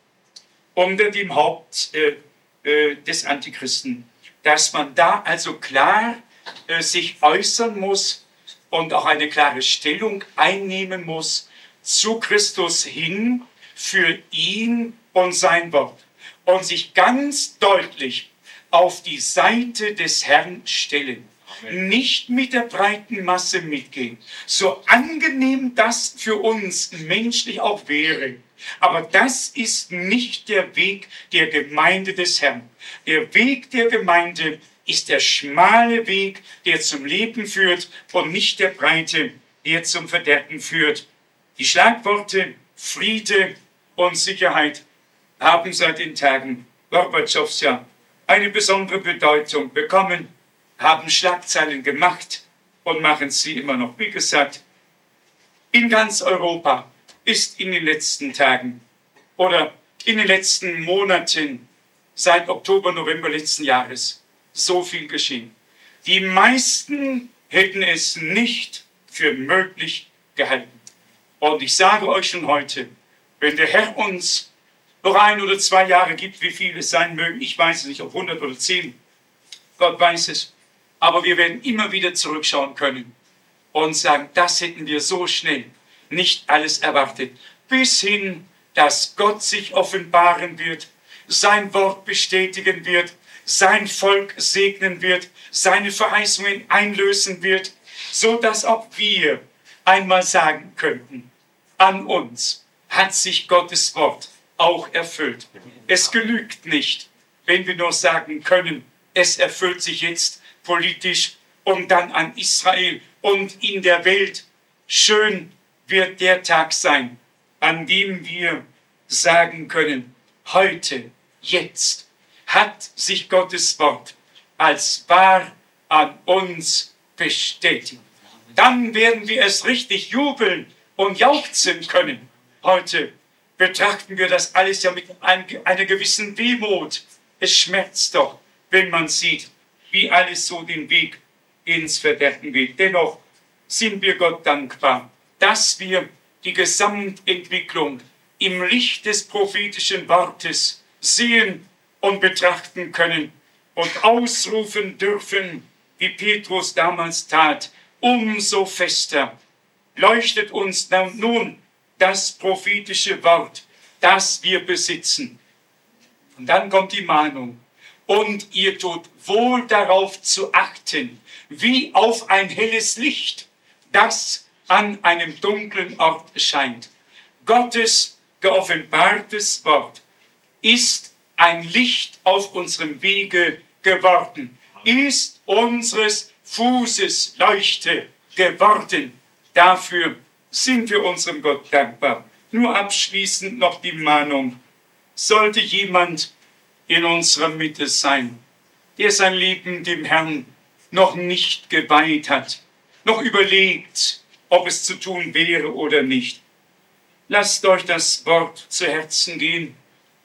unter dem Haupt äh, äh, des Antichristen, dass man da also klar äh, sich äußern muss und auch eine klare Stellung einnehmen muss zu Christus hin, für ihn und sein Wort und sich ganz deutlich auf die Seite des Herrn stellen. Amen. Nicht mit der breiten Masse mitgehen, so angenehm das für uns menschlich auch wäre. Aber das ist nicht der Weg der Gemeinde des Herrn. Der Weg der Gemeinde ist der schmale Weg, der zum Leben führt und nicht der breite, der zum Verderben führt. Die Schlagworte Friede und Sicherheit haben seit den Tagen Gorbatschows ja eine besondere Bedeutung bekommen, haben Schlagzeilen gemacht und machen sie immer noch. Wie gesagt, in ganz Europa ist in den letzten Tagen oder in den letzten Monaten, seit Oktober, November letzten Jahres, so viel geschehen. Die meisten hätten es nicht für möglich gehalten. Und ich sage euch schon heute, wenn der Herr uns noch ein oder zwei Jahre gibt, wie viele es sein mögen, ich weiß es nicht, ob hundert oder zehn, Gott weiß es, aber wir werden immer wieder zurückschauen können und sagen, das hätten wir so schnell nicht alles erwartet, bis hin, dass Gott sich offenbaren wird, sein Wort bestätigen wird, sein Volk segnen wird, seine Verheißungen einlösen wird, so dass auch wir einmal sagen könnten, an uns hat sich Gottes Wort auch erfüllt. Es genügt nicht, wenn wir nur sagen können, es erfüllt sich jetzt politisch und dann an Israel und in der Welt. Schön wird der Tag sein, an dem wir sagen können, heute, jetzt hat sich Gottes Wort als wahr an uns bestätigt. Dann werden wir es richtig jubeln und jauchzen können. Heute betrachten wir das alles ja mit einer gewissen Wehmut. Es schmerzt doch, wenn man sieht, wie alles so den Weg ins Verderben geht. Dennoch sind wir Gott dankbar, dass wir die Gesamtentwicklung im Licht des prophetischen Wortes sehen und betrachten können und ausrufen dürfen, wie Petrus damals tat, umso fester leuchtet uns nun das prophetische Wort, das wir besitzen. Und dann kommt die Mahnung. Und ihr tut wohl darauf zu achten, wie auf ein helles Licht, das an einem dunklen Ort scheint. Gottes geoffenbartes Wort ist ein Licht auf unserem Wege geworden, ist unseres Fußes Leuchte geworden. Dafür sind wir unserem Gott dankbar. Nur abschließend noch die Mahnung. Sollte jemand in unserer Mitte sein, der sein Leben dem Herrn noch nicht geweiht hat, noch überlegt, ob es zu tun wäre oder nicht, lasst euch das Wort zu Herzen gehen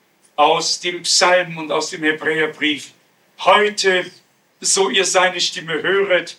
aus dem Psalm und aus dem Hebräerbrief. Heute, so ihr seine Stimme höret,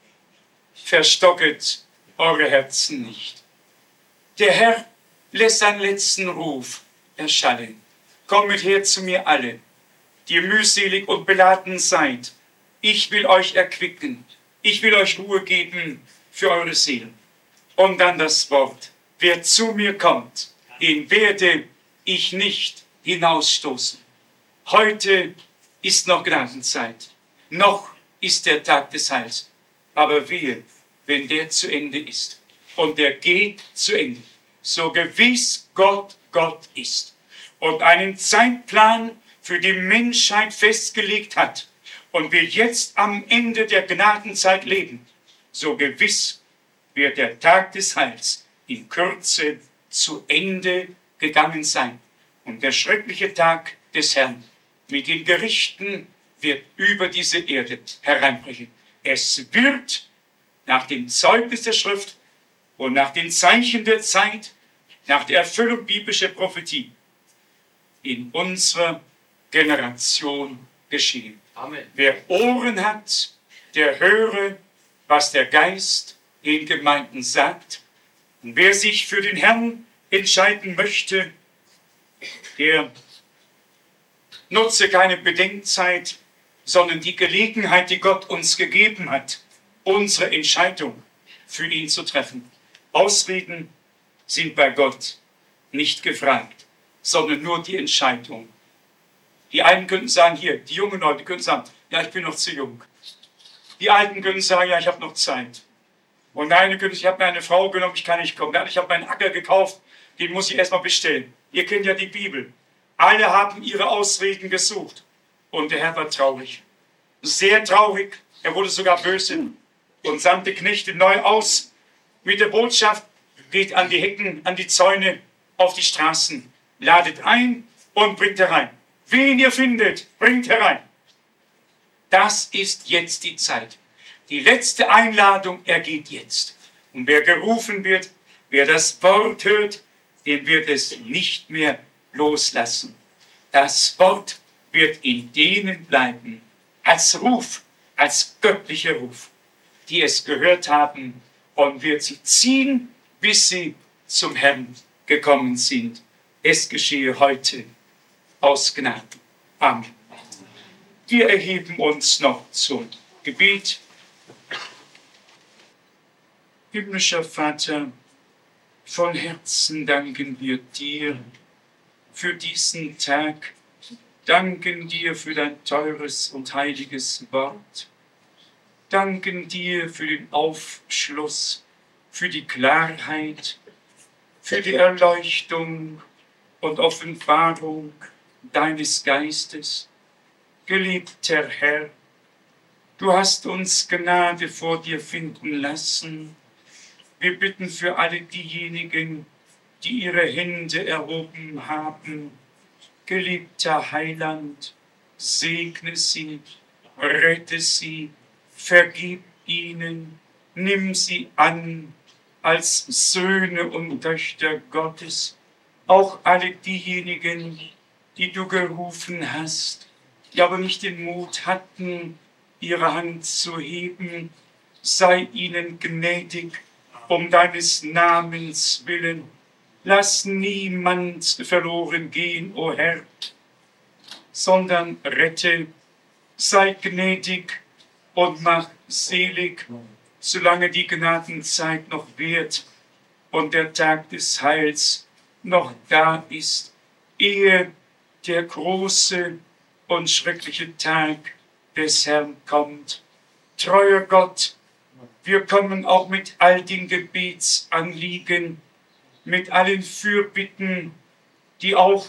verstocket eure Herzen nicht. Der Herr lässt seinen letzten Ruf erschallen. Kommet her zu mir alle, die ihr mühselig und beladen seid. Ich will euch erquicken. Ich will euch Ruhe geben für eure Seelen. Und dann das Wort. Wer zu mir kommt, den werde ich nicht hinausstoßen. Heute ist noch Gnadenzeit. Noch ist der Tag des Heils. Aber wehe, wenn der zu Ende ist. Und der geht zu Ende. So gewiss Gott Gott ist. Und einen Zeitplan für die Menschheit festgelegt hat. Und wir jetzt am Ende der Gnadenzeit leben. So gewiss wird der Tag des Heils in Kürze zu Ende gegangen sein. Und der schreckliche Tag des Herrn mit den Gerichten wird über diese Erde hereinbrechen. Es wird nach dem Zeugnis der Schrift und nach den Zeichen der Zeit, nach der Erfüllung biblischer Prophetie in unserer Generation geschehen. Amen. Wer Ohren hat, der höre, was der Geist den Gemeinden sagt. Und wer sich für den Herrn entscheiden möchte, der nutze keine Bedenkzeit, sondern die Gelegenheit, die Gott uns gegeben hat, unsere Entscheidung für ihn zu treffen. Ausreden sind bei Gott nicht gefragt, sondern nur die Entscheidung. Die einen könnten sagen, hier, die jungen Leute können sagen, ja, ich bin noch zu jung. Die Alten können sagen, ja, ich habe noch Zeit. Und eine können, ich habe mir eine Frau genommen, ich kann nicht kommen. Ich habe meinen Acker gekauft, den muss ich erstmal bestellen. Ihr kennt ja die Bibel. Alle haben ihre Ausreden gesucht. Und der Herr war traurig. Sehr traurig. Er wurde sogar böse und sandte Knechte neu aus mit der Botschaft, geht an die Hecken, an die Zäune, auf die Straßen, ladet ein und bringt herein. Wen ihr findet, bringt herein. Das ist jetzt die Zeit. Die letzte Einladung ergeht jetzt. Und wer gerufen wird, wer das Wort hört, den wird es nicht mehr loslassen. Das Wort wird in denen bleiben, als Ruf, als göttlicher Ruf, die es gehört haben, und wird sie ziehen, bis sie zum Herrn gekommen sind. Es geschehe heute aus Gnade. Amen. Wir erheben uns noch zum Gebet. Himmlischer Vater, von Herzen danken wir dir für diesen Tag, danken dir für dein teures und heiliges Wort, danken dir für den Aufschluss, für die Klarheit, für die Erleuchtung und Offenbarung deines Geistes. Geliebter Herr, du hast uns Gnade vor dir finden lassen. Wir bitten für alle diejenigen, die ihre Hände erhoben haben. Geliebter Heiland, segne sie, rette sie, vergib ihnen, nimm sie an als Söhne und Töchter Gottes. Auch alle diejenigen, die du gerufen hast, die aber nicht den Mut hatten, ihre Hand zu heben, sei ihnen gnädig, um deines Namens willen. Lass niemand verloren gehen, o Herr, sondern rette, sei gnädig und mach selig, solange die Gnadenzeit noch währt und der Tag des Heils noch da ist, ehe der große und schreckliche Tag des Herrn kommt. Treuer Gott, wir kommen auch mit all den Gebetsanliegen, mit allen Fürbitten, die auch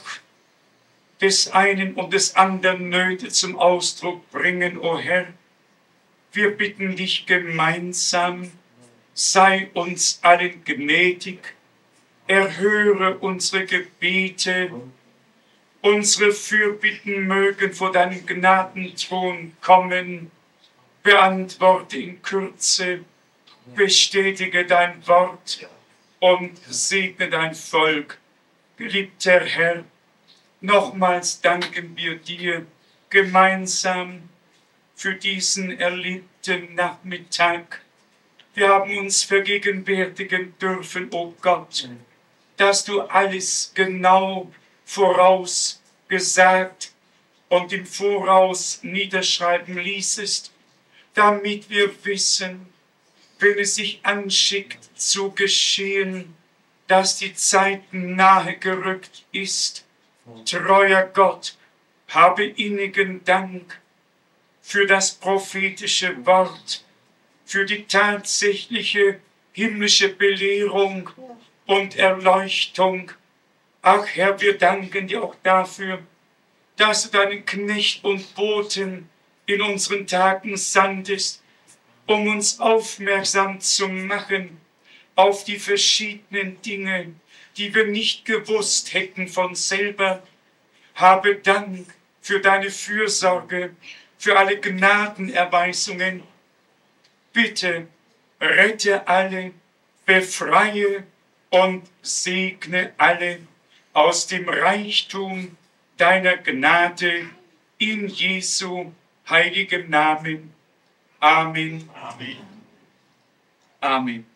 des einen und des anderen Nöte zum Ausdruck bringen, o Herr. Wir bitten dich gemeinsam, sei uns allen gnädig, erhöre unsere Gebete, unsere Fürbitten mögen vor deinen Gnadenthron kommen, beantworte in Kürze, bestätige dein Wort und segne dein Volk. Geliebter Herr, nochmals danken wir dir gemeinsam für diesen erlebten Nachmittag. Wir haben uns vergegenwärtigen dürfen, o Gott, dass du alles genau vorausgesagt und im Voraus niederschreiben ließest, damit wir wissen, wenn es sich anschickt zu geschehen, dass die Zeit nahe gerückt ist. Treuer Gott, habe innigen Dank für das prophetische Wort, für die tatsächliche himmlische Belehrung und Erleuchtung. Ach Herr, wir danken dir auch dafür, dass du deinen Knecht und Boten in unseren Tagen sandest, um uns aufmerksam zu machen auf die verschiedenen Dinge, die wir nicht gewusst hätten von selber. Habe Dank für deine Fürsorge, für alle Gnadenerweisungen. Bitte rette alle, befreie und segne alle aus dem Reichtum deiner Gnade in Jesu heiligem Namen. Amen. Amen. Amen.